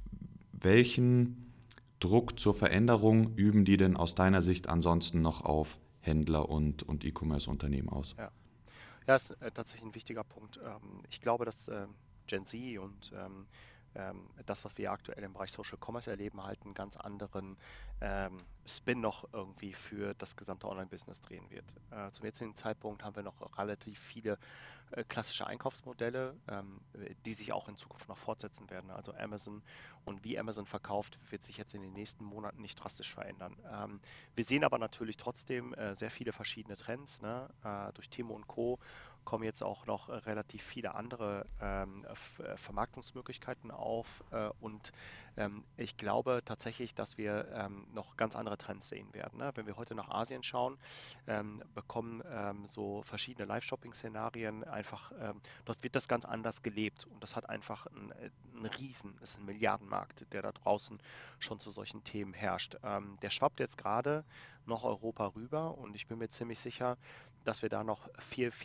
Welchen Druck zur Veränderung üben die denn aus deiner Sicht ansonsten noch auf Händler und, und E-Commerce-Unternehmen aus? Ja, ja, ist äh, tatsächlich ein wichtiger Punkt. Ähm, ich glaube, dass ähm, Gen Z und ähm, ähm, das, was wir aktuell im Bereich Social Commerce erleben, halt einen ganz anderen ähm, Spin noch irgendwie für das gesamte Online-Business drehen wird. Äh, zum jetzigen Zeitpunkt haben wir noch relativ viele äh, klassische Einkaufsmodelle, ähm, äh, die sich auch in Zukunft noch fortsetzen werden. Also Amazon und wie Amazon verkauft, wird sich jetzt in den nächsten Monaten nicht drastisch verändern. Ähm, wir sehen aber natürlich trotzdem äh, sehr viele verschiedene Trends. Ne? Äh, durch Temo und Co. kommen jetzt auch noch äh, relativ viele andere ähm, F- äh, Vermarktungsmöglichkeiten auf. Äh, und ähm, ich glaube tatsächlich, dass wir ähm, noch ganz andere Trends sehen werden. Ne? Wenn wir heute nach Asien schauen, ähm, bekommen ähm, so verschiedene Live-Shopping-Szenarien einfach, ähm, dort wird das ganz anders gelebt, und das hat einfach einen, äh, einen Riesen, das ist ein Milliardenmarkt, der da draußen schon zu solchen Themen herrscht. Ähm, der schwappt jetzt gerade noch Europa rüber, und ich bin mir ziemlich sicher, dass wir da noch viel, viel mehr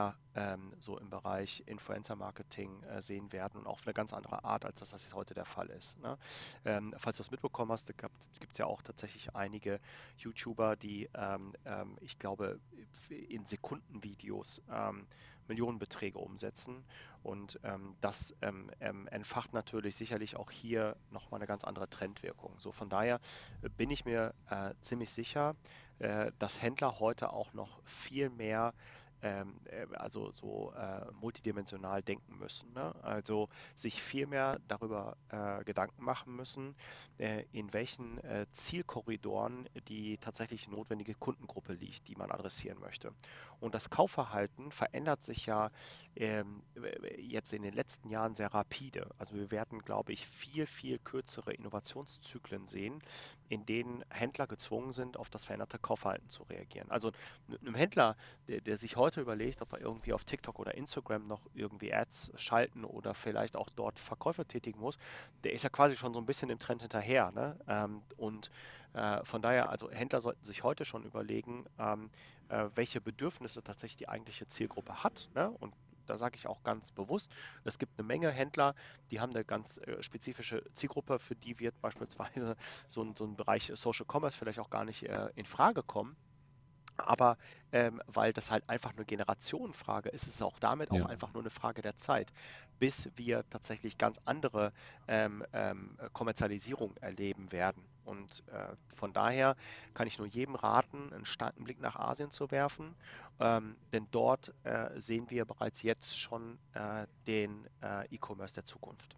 mehr ähm, so im Bereich Influencer-Marketing äh, sehen werden und auch auf eine ganz andere Art, als das, das heute der Fall ist. Ne? Ähm, falls du das mitbekommen hast, gibt es ja auch tatsächlich einige YouTuber, die, ähm, ähm, ich glaube, in Sekundenvideos ähm, Millionenbeträge umsetzen. Und ähm, das ähm, ähm, entfacht natürlich sicherlich auch hier nochmal eine ganz andere Trendwirkung. So von daher äh, bin ich mir äh, ziemlich sicher, äh, dass Händler heute auch noch viel mehr ähm, äh, also so äh, multidimensional denken müssen. Ne? Also sich viel mehr darüber äh, Gedanken machen müssen, äh, in welchen äh, Zielkorridoren die tatsächlich notwendige Kundengruppe liegt, die man adressieren möchte. Und das Kaufverhalten verändert sich ja ähm, jetzt in den letzten Jahren sehr rapide. Also wir werden, glaube ich, viel, viel kürzere Innovationszyklen sehen, in denen Händler gezwungen sind, auf das veränderte Kaufverhalten zu reagieren. Also einem Händler, der, der sich heute überlegt, ob er irgendwie auf TikTok oder Instagram noch irgendwie Ads schalten oder vielleicht auch dort Verkäufe tätigen muss, der ist ja quasi schon so ein bisschen im Trend hinterher. Ne? Ähm, und äh, von daher, also Händler sollten sich heute schon überlegen, ähm, äh, welche Bedürfnisse tatsächlich die eigentliche Zielgruppe hat. Ne? Und da sage ich auch ganz bewusst, es gibt eine Menge Händler, die haben eine ganz äh, spezifische Zielgruppe, für die wird beispielsweise so ein, so ein Bereich Social Commerce vielleicht auch gar nicht äh, in Frage kommen. Aber ähm, weil das halt einfach eine Generationenfrage ist, ist es auch damit auch Ja. einfach nur eine Frage der Zeit, bis wir tatsächlich ganz andere ähm, ähm, Kommerzialisierung erleben werden. Und äh, von daher kann ich nur jedem raten, einen starken Blick nach Asien zu werfen, ähm, denn dort äh, sehen wir bereits jetzt schon äh, den äh, E-Commerce der Zukunft.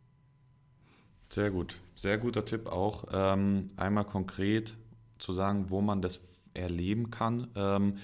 Sehr gut. Sehr guter Tipp auch. Ähm, einmal konkret zu sagen, wo man das erleben kann. Ähm,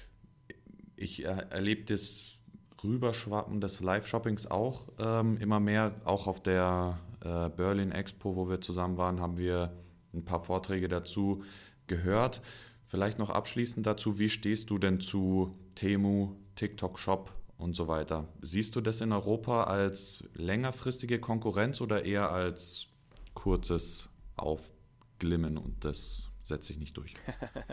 ich er erlebe das Rüberschwappen des Live-Shoppings auch ähm, immer mehr. Auch auf der äh, Berlin Expo, wo wir zusammen waren, haben wir ein paar Vorträge dazu gehört. Vielleicht noch abschließend dazu, wie stehst du denn zu Temu, TikTok Shop und so weiter? Siehst du das in Europa als längerfristige Konkurrenz oder eher als kurzes Aufglimmen und das setzt sich nicht durch?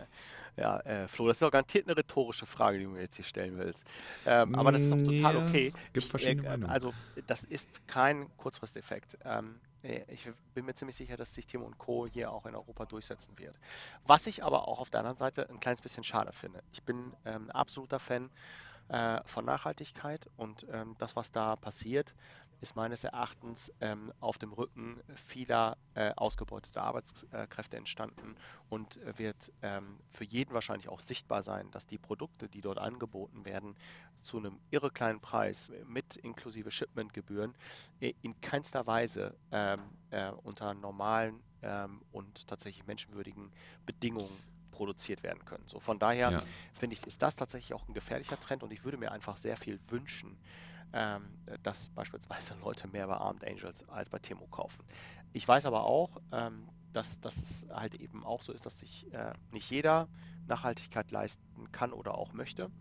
Ja, äh, Flo, das ist doch garantiert eine rhetorische Frage, die du mir jetzt hier stellen willst. Ähm, aber das ist doch total Ja, okay. gibt Ich, äh, verschiedene äh, Meinungen. also, das ist kein Kurzfristeffekt. Ähm, äh, ich bin mir ziemlich sicher, dass sich Timo und Co. hier auch in Europa durchsetzen wird. Was ich aber auch auf der anderen Seite ein kleines bisschen schade finde. Ich bin ähm, ein absoluter Fan äh, von Nachhaltigkeit und ähm, das, was da passiert, ist meines Erachtens ähm, auf dem Rücken vieler äh, ausgebeuteter Arbeitskräfte entstanden und äh, wird ähm, für jeden wahrscheinlich auch sichtbar sein, dass die Produkte, die dort angeboten werden, zu einem irre kleinen Preis äh, mit inklusive Shipmentgebühren äh, in keinster Weise ähm, äh, unter normalen ähm, und tatsächlich menschenwürdigen Bedingungen produziert werden können. So von daher Ja. finde ich, ist das tatsächlich auch ein gefährlicher Trend und ich würde mir einfach sehr viel wünschen, ähm, dass beispielsweise Leute mehr bei Armed Angels als bei Temu kaufen. Ich weiß aber auch, ähm, dass, dass es halt eben auch so ist, dass sich äh, nicht jeder Nachhaltigkeit leisten kann oder auch möchte.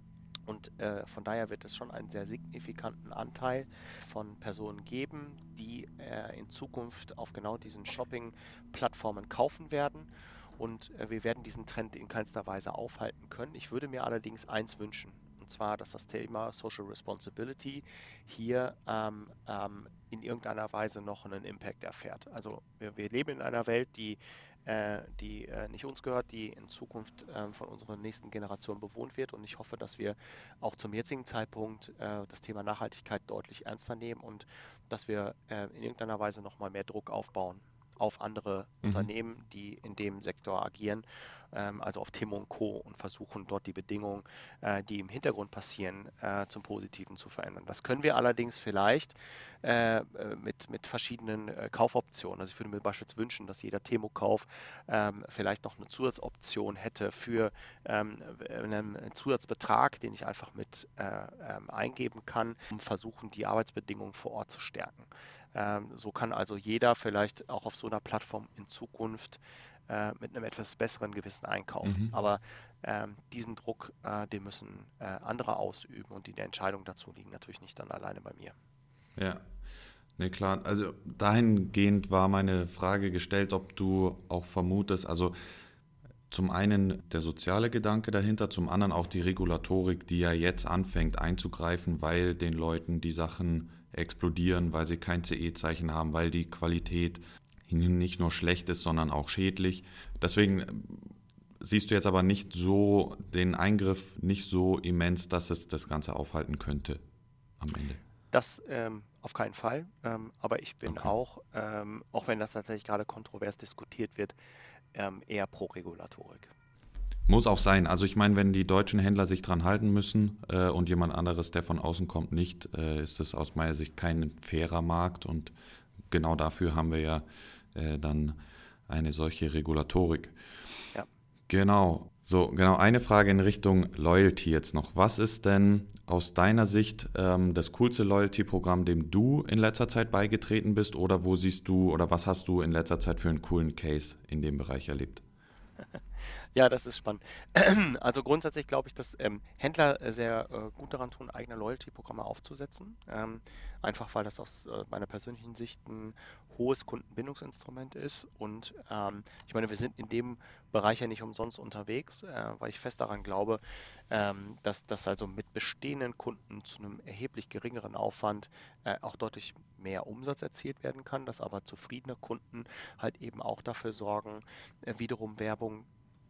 Und äh, von daher wird es schon einen sehr signifikanten Anteil von Personen geben, die äh, in Zukunft auf genau diesen Shopping-Plattformen kaufen werden. Und äh, wir werden diesen Trend in keinster Weise aufhalten können. Ich würde mir allerdings eins wünschen, und zwar, dass das Thema Social Responsibility hier ähm, ähm, in irgendeiner Weise noch einen Impact erfährt. Also wir, wir leben in einer Welt, die äh, die äh, nicht uns gehört, die in Zukunft äh, von unseren nächsten Generationen bewohnt wird. Und ich hoffe, dass wir auch zum jetzigen Zeitpunkt äh, das Thema Nachhaltigkeit deutlich ernster nehmen und dass wir äh, in irgendeiner Weise nochmal mehr Druck aufbauen auf andere Mhm. Unternehmen, die in dem Sektor agieren, ähm, also auf Timo und Co. und versuchen dort die Bedingungen, äh, die im Hintergrund passieren, äh, zum Positiven zu verändern. Das können wir allerdings vielleicht äh, äh, mit, mit verschiedenen äh, Kaufoptionen. Also ich würde mir beispielsweise wünschen, dass jeder Temo-Kauf ähm, vielleicht noch eine Zusatzoption hätte für ähm, einen Zusatzbetrag, den ich einfach mit äh, ähm, eingeben kann, um versuchen, die Arbeitsbedingungen vor Ort zu stärken. Ähm, so kann also jeder vielleicht auch auf so einer Plattform in Zukunft äh, mit einem etwas besseren Gewissen einkaufen. Mhm. Aber ähm, diesen Druck, äh, den müssen äh, andere ausüben und die Entscheidungen dazu liegen natürlich nicht dann alleine bei mir. Ja, ne, klar. Also dahingehend war meine Frage gestellt, ob du auch vermutest, also Zum einen der soziale Gedanke dahinter, zum anderen auch die Regulatorik, die ja jetzt anfängt einzugreifen, weil den Leuten die Sachen explodieren, weil sie kein C E-Zeichen haben, weil die Qualität nicht nur schlecht ist, sondern auch schädlich. Deswegen siehst du jetzt aber nicht so den Eingriff nicht so immens, dass es das Ganze aufhalten könnte am Ende. Das ähm, auf keinen Fall. Ähm, aber ich bin Okay. auch, ähm, auch wenn das tatsächlich gerade kontrovers diskutiert wird, ähm, eher pro Regulatorik. Muss auch sein. Also ich meine, wenn die deutschen Händler sich dran halten müssen äh, und jemand anderes, der von außen kommt, nicht, äh, ist es aus meiner Sicht kein fairer Markt und genau dafür haben wir ja äh, dann eine solche Regulatorik. Ja. Genau. So, genau eine Frage in Richtung Loyalty jetzt noch. Was ist denn aus deiner Sicht ähm, das coolste Loyalty-Programm, dem du in letzter Zeit beigetreten bist oder wo siehst du oder was hast du in letzter Zeit für einen coolen Case in dem Bereich erlebt? Ja, das ist spannend. Also grundsätzlich glaube ich, dass ähm, Händler äh, sehr äh, gut daran tun, eigene Loyalty-Programme aufzusetzen. Ähm, einfach weil das aus äh, meiner persönlichen Sicht ein hohes Kundenbindungsinstrument ist. Und ähm, ich meine, wir sind in dem Bereich ja nicht umsonst unterwegs, äh, weil ich fest daran glaube, ähm, dass das also mit bestehenden Kunden zu einem erheblich geringeren Aufwand äh, auch deutlich mehr Umsatz erzielt werden kann, dass aber zufriedene Kunden halt eben auch dafür sorgen, äh, wiederum Werbung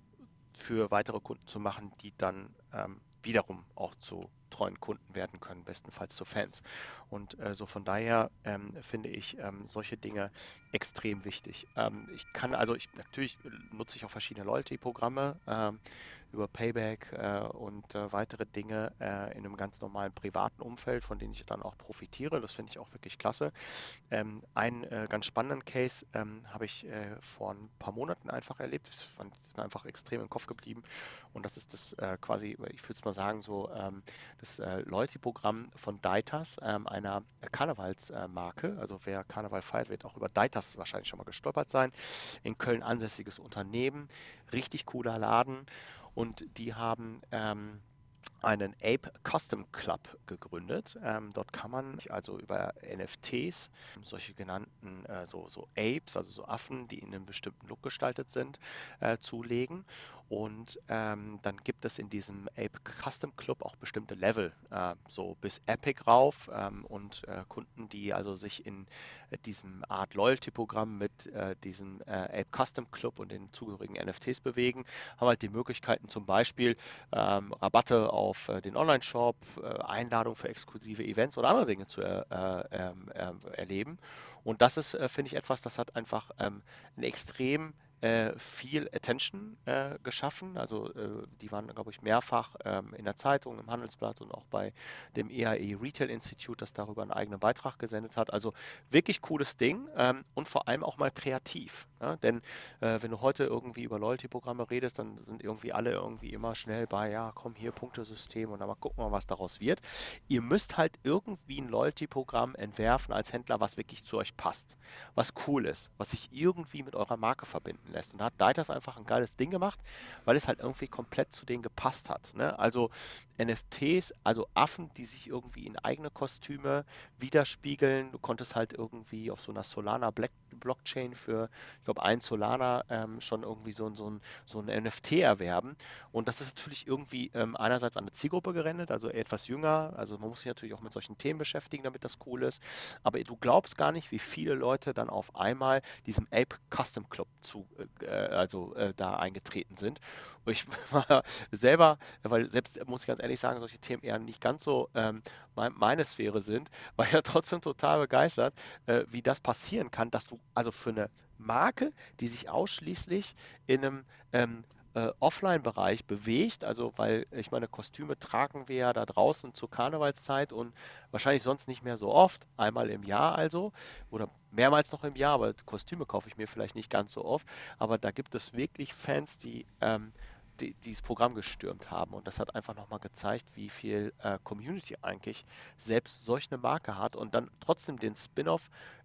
für weitere Kunden zu machen, die dann ähm, wiederum auch zu treuen Kunden werden können, bestenfalls zu Fans. Und äh, so von daher ähm, finde ich ähm, solche Dinge extrem wichtig. Ähm, ich kann also, ich natürlich nutze ich auch verschiedene Loyalty-Programme ähm, über Payback äh, und äh, weitere Dinge äh, in einem ganz normalen privaten Umfeld, von denen ich dann auch profitiere. Das finde ich auch wirklich klasse. Ähm, einen äh, ganz spannenden Case ähm, habe ich äh, vor ein paar Monaten einfach erlebt. Das fand ist mir einfach extrem im Kopf geblieben. Und das ist das äh, quasi, ich würde es mal sagen, so ähm, das äh, Loyalty-Programm von Deitas, ähm, einer Karnevalsmarke. Äh, also wer Karneval feiert, wird auch über Deitas wahrscheinlich schon mal gestolpert sein. In Köln ansässiges Unternehmen, richtig cooler Laden. Und die haben ähm, einen Ape Custom Club gegründet. Ähm, dort kann man sich also über N F Ts, solche genannten äh, so, so Apes, also so Affen, die in einem bestimmten Look gestaltet sind, äh, zulegen. Und ähm, dann gibt es in diesem Ape Custom Club auch bestimmte Level, äh, so bis Epic rauf. Ähm, und äh, Kunden, die also sich in äh, diesem Art Loyalty-Programm mit äh, diesem äh, Ape Custom Club und den zugehörigen N F Ts bewegen, haben halt die Möglichkeiten zum Beispiel ähm, Rabatte auf äh, den Online-Shop, äh, Einladung für exklusive Events oder andere Dinge zu äh, ähm, ähm, erleben. Und das ist, äh, finde ich, etwas, das hat einfach ähm, ein extrem äh, viel Attention äh, geschaffen. Also äh, die waren, glaube ich, mehrfach ähm, in der Zeitung, im Handelsblatt und auch bei dem E A E Retail Institute, das darüber einen eigenen Beitrag gesendet hat. Also wirklich cooles Ding ähm, und vor allem auch mal kreativ. Ja? Denn äh, wenn du heute irgendwie über Loyalty-Programme redest, dann sind irgendwie alle irgendwie immer schnell bei, ja, komm hier, Punktesystem und dann mal gucken wir, was daraus wird. Ihr müsst halt irgendwie ein Loyalty-Programm entwerfen als Händler, was wirklich zu euch passt, was cool ist, was sich irgendwie mit eurer Marke verbinden lässt. Und da hat Deitas einfach ein geiles Ding gemacht, weil es halt irgendwie komplett zu denen gepasst hat. Ne? Also N F Ts, also Affen, die sich irgendwie in eigene Kostüme widerspiegeln. Du konntest halt irgendwie auf so einer Solana Black Blockchain für, ich glaube, ein Solana ähm, schon irgendwie so, so, ein, so ein N F T erwerben. Und das ist natürlich irgendwie ähm, einerseits an eine Zielgruppe gerendet, also etwas jünger. Also man muss sich natürlich auch mit solchen Themen beschäftigen, damit das cool ist. Aber du glaubst gar nicht, wie viele Leute dann auf einmal diesem Ape Custom Club zu, äh, also äh, da eingetreten sind. Und ich war selber, weil selbst muss ich ganz ehrlich sagen, solche Themen eher nicht ganz so ähm, mein, meine Sphäre sind, war ja trotzdem total begeistert, äh, wie das passieren kann, dass du also für eine Marke, die sich ausschließlich in einem ähm, äh, Offline-Bereich bewegt, also weil ich meine, Kostüme tragen wir ja da draußen zur Karnevalszeit und wahrscheinlich sonst nicht mehr so oft, einmal im Jahr also oder mehrmals noch im Jahr, aber Kostüme kaufe ich mir vielleicht nicht ganz so oft, aber da gibt es wirklich Fans, die ähm, die, dieses Programm gestürmt haben. Und das hat einfach nochmal gezeigt, wie viel äh, Community eigentlich selbst solch eine Marke hat und dann trotzdem den Spin-off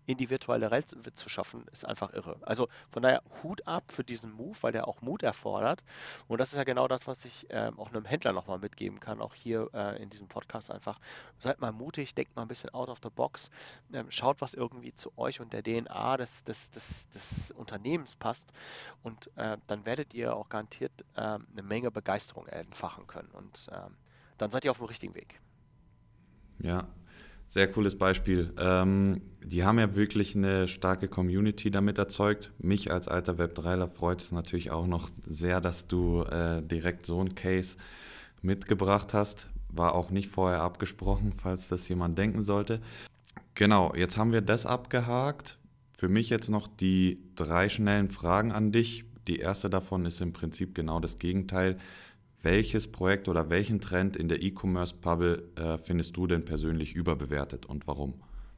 in die virtuelle Welt zu schaffen, ist einfach irre. Also von daher Hut ab für diesen Move, weil der auch Mut erfordert. Und das ist ja genau das, was ich ähm, auch einem Händler nochmal mitgeben kann, auch hier äh, in diesem Podcast einfach. Seid mal mutig, denkt mal ein bisschen out of the box, ähm, schaut, was irgendwie zu euch und der D N A des, des, des, des Unternehmens passt. Und äh, dann werdet ihr auch garantiert ähm, eine Menge Begeisterung entfachen können. Und ähm, dann seid ihr auf dem richtigen Weg. Ja, sehr cooles Beispiel. Ähm, die haben ja wirklich eine starke Community damit erzeugt. Mich als alter Web dreiler freut es natürlich auch noch sehr, dass du äh, direkt so einen Case mitgebracht hast. War auch nicht vorher abgesprochen, falls das jemand denken sollte. Genau, jetzt haben wir das abgehakt. Für mich jetzt noch die drei schnellen Fragen an dich. Die erste davon ist im Prinzip genau das Gegenteil. Welches Projekt oder welchen Trend in der E-Commerce-Bubble äh, findest du denn persönlich überbewertet und warum?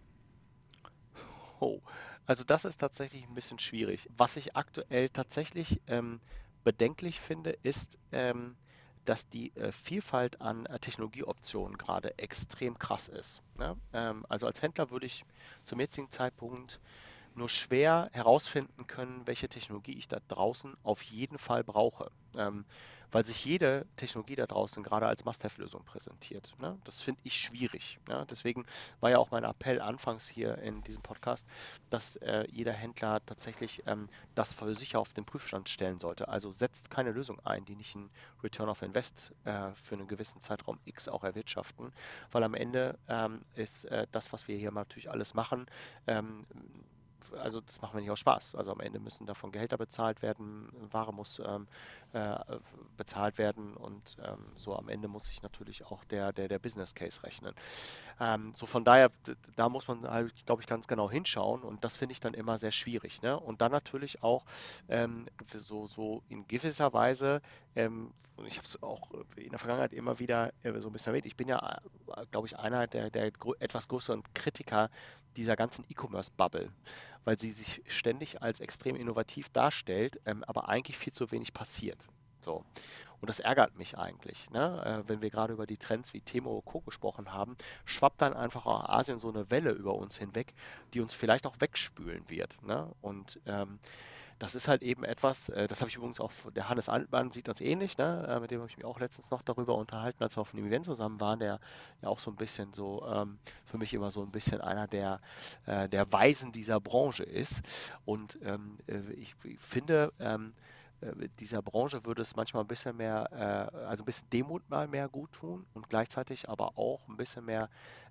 Oh, also das ist tatsächlich ein bisschen schwierig. Was ich aktuell tatsächlich ähm, bedenklich finde, ist, ähm, dass die äh, Vielfalt an äh, Technologieoptionen gerade extrem krass ist. Ne? Ähm, also als Händler würde ich zum jetzigen Zeitpunkt nur schwer herausfinden können, welche Technologie ich da draußen auf jeden Fall brauche. Ähm, weil sich jede Technologie da draußen gerade als Must-Have-Lösung präsentiert. Ne? Das finde ich schwierig. Ne? Deswegen war ja auch mein Appell anfangs hier in diesem Podcast, dass äh, jeder Händler tatsächlich ähm, das für sich auf den Prüfstand stellen sollte. Also setzt keine Lösung ein, die nicht einen Return of Invest äh, für einen gewissen Zeitraum X auch erwirtschaften, weil am Ende ähm, ist äh, das, was wir hier natürlich alles machen, ähm, also das macht mir nicht aus Spaß. Also am Ende müssen davon Gehälter bezahlt werden, Ware muss ähm, äh, bezahlt werden und ähm, so am Ende muss sich natürlich auch der, der, der Business Case rechnen. Ähm, so von daher, d- da muss man halt, glaube ich, ganz genau hinschauen und das finde ich dann immer sehr schwierig. Ne? Und dann natürlich auch ähm, so, so in gewisser Weise, ähm, und ich habe es auch in der Vergangenheit immer wieder äh, so ein bisschen erwähnt, ich bin ja, äh, glaube ich, einer der, der grö- etwas größeren Kritiker dieser ganzen E-Commerce-Bubble, weil sie sich ständig als extrem innovativ darstellt, ähm, aber eigentlich viel zu wenig passiert. So. Und das ärgert mich eigentlich, ne? Äh, wenn wir gerade über die Trends wie Temo und Co. gesprochen haben, schwappt dann einfach auch Asien so eine Welle über uns hinweg, die uns vielleicht auch wegspülen wird. Ne? Und ähm, das ist halt eben etwas, äh, das habe ich übrigens auch, der Hannes Altmann sieht das ähnlich, ne? Äh, mit dem habe ich mich auch letztens noch darüber unterhalten, als wir auf einem Event zusammen waren, der ja auch so ein bisschen so, ähm, für mich immer so ein bisschen einer der, äh, der Weisen dieser Branche ist. Und ähm, äh, ich, ich finde, ähm, äh, dieser Branche würde es manchmal ein bisschen mehr, äh, also ein bisschen Demut mal mehr gut tun und gleichzeitig aber auch ein bisschen mehr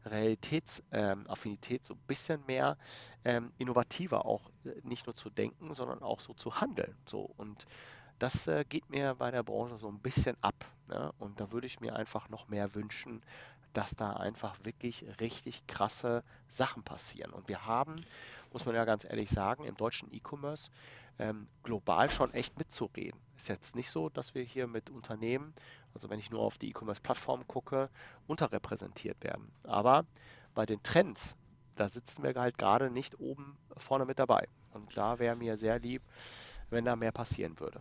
Realitätsaffinität, so ein bisschen mehr ähm, innovativer auch äh, nicht nur zu denken, sondern auch so zu handeln. So. Und das äh, geht mir bei der Branche so ein bisschen ab. Ne? Und da würde ich mir einfach noch mehr wünschen, dass da einfach wirklich richtig krasse Sachen passieren. Und wir haben, muss man ja ganz ehrlich sagen, im deutschen E-Commerce ähm, global schon echt mitzureden. Ist jetzt nicht so, dass wir hier mit Unternehmen, also wenn ich nur auf die E-Commerce-Plattformen gucke, unterrepräsentiert werden. Aber bei den Trends, da sitzen wir halt gerade nicht oben vorne mit dabei. Und da wäre mir sehr lieb, wenn da mehr passieren würde.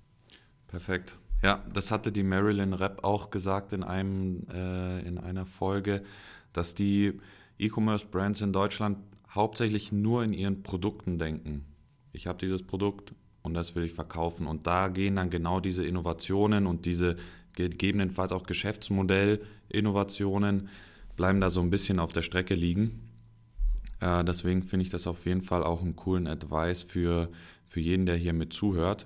Perfekt. Ja, das hatte die Marilyn Rapp auch gesagt in einem, äh, in einer Folge, dass die E-Commerce-Brands in Deutschland hauptsächlich nur in ihren Produkten denken. Ich habe dieses Produkt und das will ich verkaufen. Und da gehen dann genau diese Innovationen und diese gegebenenfalls auch Geschäftsmodell-Innovationen bleiben da so ein bisschen auf der Strecke liegen. Äh, deswegen finde ich das auf jeden Fall auch einen coolen Advice für, für jeden, der hier mit zuhört.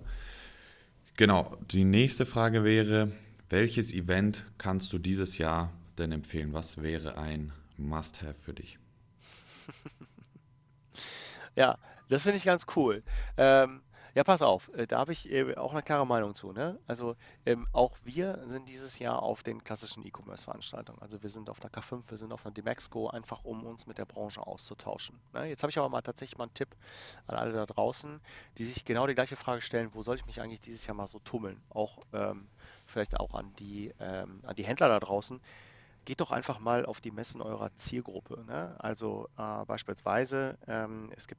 Genau, die nächste Frage wäre, welches Event kannst du dieses Jahr denn empfehlen? Was wäre ein Must-Have für dich? Ja, das finde ich ganz cool. Ähm, ja, pass auf, äh, da habe ich äh, auch eine klare Meinung zu, ne? Also ähm, auch wir sind dieses Jahr auf den klassischen E-Commerce-Veranstaltungen. Also wir sind auf der K fünf, wir sind auf der Demexco, einfach um uns mit der Branche auszutauschen. Ne? Jetzt habe ich aber mal tatsächlich mal einen Tipp an alle da draußen, die sich genau die gleiche Frage stellen, wo soll ich mich eigentlich dieses Jahr mal so tummeln? Auch ähm, vielleicht auch an die, ähm, an die Händler da draußen. Geht doch einfach mal auf die Messen eurer Zielgruppe. Ne? Also äh, beispielsweise, ähm, es gibt ja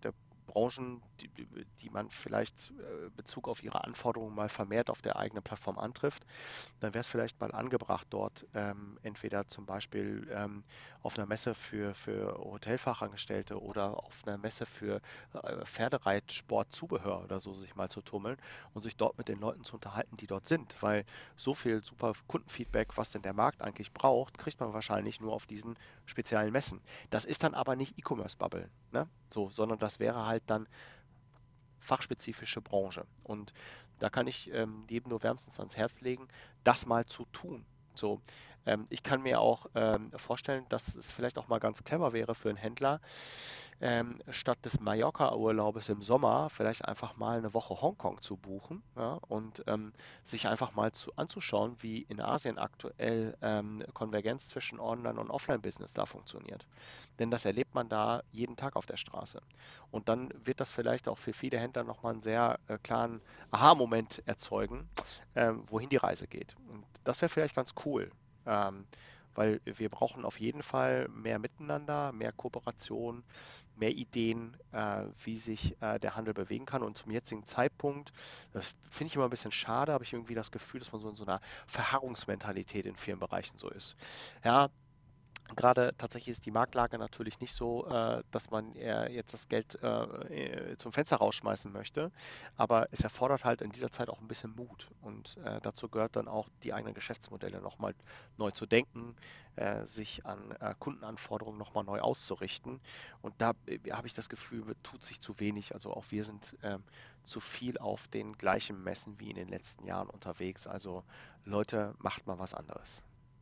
Branchen, die, die man vielleicht äh, Bezug auf ihre Anforderungen mal vermehrt auf der eigenen Plattform antrifft, dann wäre es vielleicht mal angebracht, dort ähm, entweder zum Beispiel ähm, auf einer Messe für, für Hotelfachangestellte oder auf einer Messe für äh, Pferdereitsportzubehör oder so sich mal zu tummeln und sich dort mit den Leuten zu unterhalten, die dort sind, weil so viel super Kundenfeedback, was denn der Markt eigentlich braucht, kriegt man wahrscheinlich nur auf diesen speziellen Messen. Das ist dann aber nicht E-Commerce-Bubble, ne? So, sondern das wäre halt dann fachspezifische Branche. Und da kann ich ähm, jedem nur wärmstens ans Herz legen, das mal zu tun. So, ähm, ich kann mir auch ähm, vorstellen, dass es vielleicht auch mal ganz clever wäre für einen Händler, ähm, statt des Mallorca-Urlaubes im Sommer vielleicht einfach mal eine Woche Hongkong zu buchen, ja, und ähm, sich einfach mal zu, anzuschauen, wie in Asien aktuell ähm, Konvergenz zwischen Online- und Offline-Business da funktioniert. Denn das erlebt man da jeden Tag auf der Straße. Und dann wird das vielleicht auch für viele Händler nochmal einen sehr äh, klaren Aha-Moment erzeugen, ähm, wohin die Reise geht. Und das wäre vielleicht ganz cool. Ähm, weil wir brauchen auf jeden Fall mehr Miteinander, mehr Kooperation, mehr Ideen, äh, wie sich äh, der Handel bewegen kann. Und zum jetzigen Zeitpunkt, das finde ich immer ein bisschen schade, habe ich irgendwie das Gefühl, dass man so in so einer Verharrungsmentalität in vielen Bereichen so ist. Ja, gerade tatsächlich ist die Marktlage natürlich nicht so, äh, dass man äh, jetzt das Geld äh, äh, zum Fenster rausschmeißen möchte, aber es erfordert halt in dieser Zeit auch ein bisschen Mut und äh, dazu gehört dann auch, die eigenen Geschäftsmodelle nochmal neu zu denken, äh, sich an äh, Kundenanforderungen nochmal neu auszurichten und da äh, habe ich das Gefühl, tut sich zu wenig, also auch wir sind ähm, zu viel auf den gleichen Messen wie in den letzten Jahren unterwegs, also Leute, macht mal was anderes.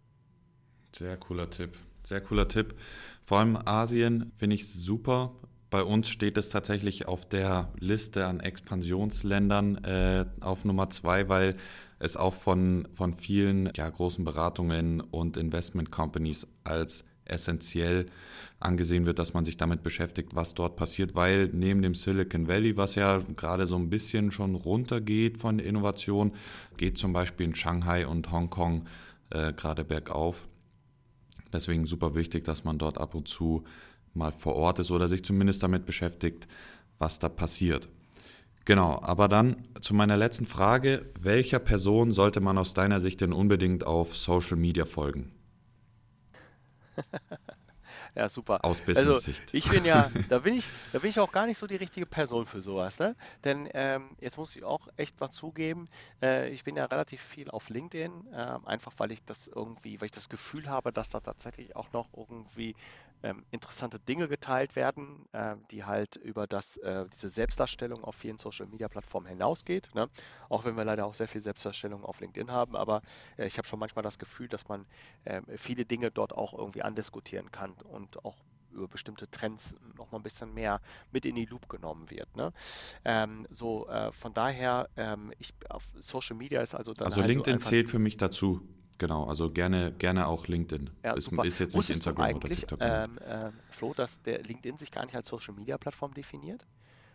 Sehr cooler Tipp. Sehr cooler Tipp. Vor allem Asien finde ich super. Bei uns steht es tatsächlich auf der Liste an Expansionsländern äh, auf Nummer zwei, weil es auch von, von vielen ja, großen Beratungen und Investment Companies als essentiell angesehen wird, dass man sich damit beschäftigt, was dort passiert, weil neben dem Silicon Valley, was ja gerade so ein bisschen schon runtergeht von Innovation, geht zum Beispiel in Shanghai und Hongkong äh, gerade bergauf. Deswegen super wichtig, dass man dort ab und zu mal vor Ort ist oder sich zumindest damit beschäftigt, was da passiert. Genau, aber dann zu meiner letzten Frage. Welcher Person sollte man aus deiner Sicht denn unbedingt auf Social Media folgen? Ja, super. Aus Also Business-Sicht. ich bin ja, da bin ich, da bin ich auch gar nicht so die richtige Person für sowas, ne? Denn ähm, jetzt muss ich auch echt mal zugeben, äh, ich bin ja relativ viel auf LinkedIn, ähm, einfach weil ich das irgendwie, weil ich das Gefühl habe, dass da tatsächlich auch noch irgendwie ähm, interessante Dinge geteilt werden, äh, die halt über das, äh, diese Selbstdarstellung auf vielen Social Media Plattformen hinausgeht, ne? Auch wenn wir leider auch sehr viel Selbstdarstellung auf LinkedIn haben, aber äh, ich habe schon manchmal das Gefühl, dass man ähm, viele Dinge dort auch irgendwie andiskutieren kann und auch über bestimmte Trends noch mal ein bisschen mehr mit in die Loop genommen wird. Ne? Ähm, so äh, von daher, ähm, ich auf Social Media ist also dann Also halt so LinkedIn einfach, zählt für mich dazu. Genau, also gerne, gerne auch LinkedIn. ja, Ist, super. ist jetzt nicht Wusstest du Instagram oder eigentlich, TikTok gemeint. ähm, ähm, Flo, dass der LinkedIn sich gar nicht als Social Media Plattform definiert?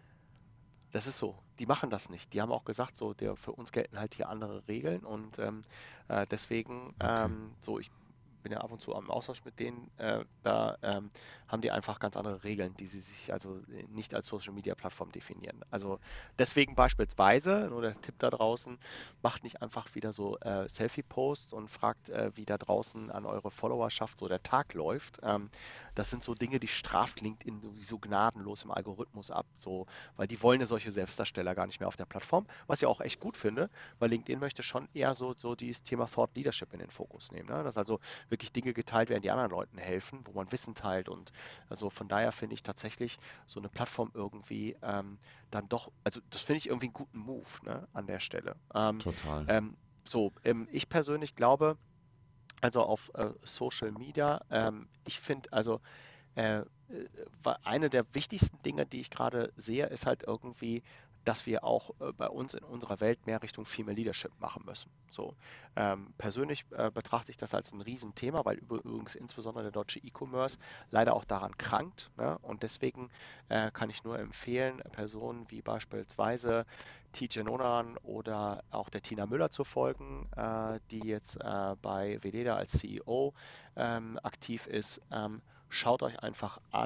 Das ist so. Die machen das nicht. Die haben auch gesagt, so, der, für uns gelten halt hier andere Regeln und ähm, äh, deswegen, Okay. ähm, so, ich bin ja ab und zu am Austausch mit denen, äh, da ähm, haben die einfach ganz andere Regeln, die sie sich also äh, nicht als Social Media Plattform definieren. Also deswegen beispielsweise, nur der Tipp da draußen, macht nicht einfach wieder so äh, Selfie-Posts und fragt, äh, wie da draußen an eure Followerschaft so der Tag läuft. Ähm, das sind so Dinge, die straft LinkedIn sowieso gnadenlos im Algorithmus ab, so, weil die wollen ja solche Selbstdarsteller gar nicht mehr auf der Plattform, was ich auch echt gut finde, weil LinkedIn möchte schon eher so, so dieses Thema Thought Leadership in den Fokus nehmen. Ne? Dass also wirklich Dinge geteilt werden, die anderen Leuten helfen, wo man Wissen teilt. Und also von daher finde ich tatsächlich so eine Plattform irgendwie ähm, dann doch, also das finde ich irgendwie einen guten Move, ne, an der Stelle. Ähm, Total. ähm, so, ähm, ich persönlich glaube, also auf äh, Social Media, ähm, ich finde also äh, äh, eine der wichtigsten Dinge, die ich gerade sehe, ist halt irgendwie, dass wir auch äh, bei uns in unserer Welt mehr Richtung Female Leadership machen müssen. So, ähm, persönlich äh, betrachte ich das als ein Riesenthema, weil übrigens insbesondere der deutsche E-Commerce leider auch daran krankt. Ne? Und deswegen äh, kann ich nur empfehlen, Personen wie beispielsweise Tijen Onan oder auch der Tina Müller zu folgen, äh, die jetzt äh, bei Veleda als C E O ähm, aktiv ist. Ähm, Schaut euch einfach an,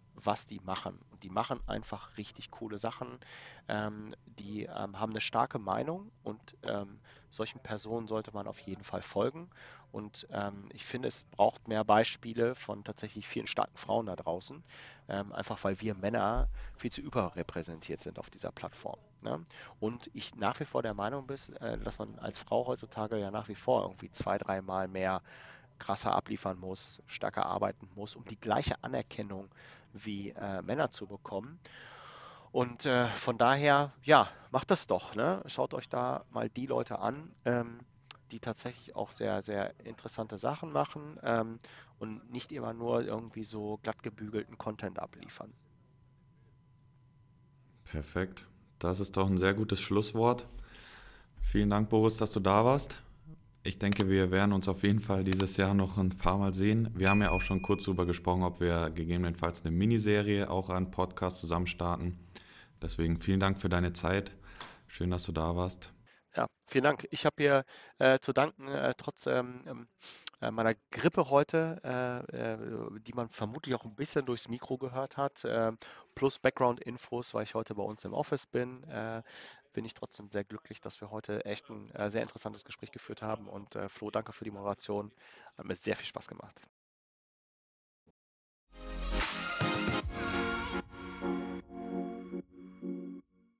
was die machen. Und die machen einfach richtig coole Sachen. Ähm, die ähm, haben eine starke Meinung und ähm, solchen Personen sollte man auf jeden Fall folgen. Und ähm, ich finde, es braucht mehr Beispiele von tatsächlich vielen starken Frauen da draußen, ähm, einfach weil wir Männer viel zu überrepräsentiert sind auf dieser Plattform. Ne? Und ich nach wie vor der Meinung bin, äh, dass man als Frau heutzutage ja nach wie vor irgendwie zwei, dreimal mehr krasser abliefern muss, stärker arbeiten muss, um die gleiche Anerkennung wie äh, Männer zu bekommen. Und äh, von daher, ja, macht das doch. Ne? Schaut euch da mal die Leute an, ähm, die tatsächlich auch sehr, sehr interessante Sachen machen ähm, und nicht immer nur irgendwie so glatt gebügelten Content abliefern. Perfekt. Das ist doch ein sehr gutes Schlusswort. Vielen Dank, Boris, dass du da warst. Ich denke, wir werden uns auf jeden Fall dieses Jahr noch ein paar Mal sehen. Wir haben ja auch schon kurz darüber gesprochen, ob wir gegebenenfalls eine Miniserie auch an Podcast zusammen starten. Deswegen vielen Dank für deine Zeit. Schön, dass du da warst. Ja, vielen Dank. Ich habe hier äh, zu danken, äh, trotz ähm, ähm, äh, meiner Grippe heute, äh, äh, die man vermutlich auch ein bisschen durchs Mikro gehört hat, äh, plus Background-Infos, weil ich heute bei uns im Office bin, äh, bin ich trotzdem sehr glücklich, dass wir heute echt ein äh, sehr interessantes Gespräch geführt haben. Und äh, Flo, danke für die Moderation. Hat mir sehr viel Spaß gemacht.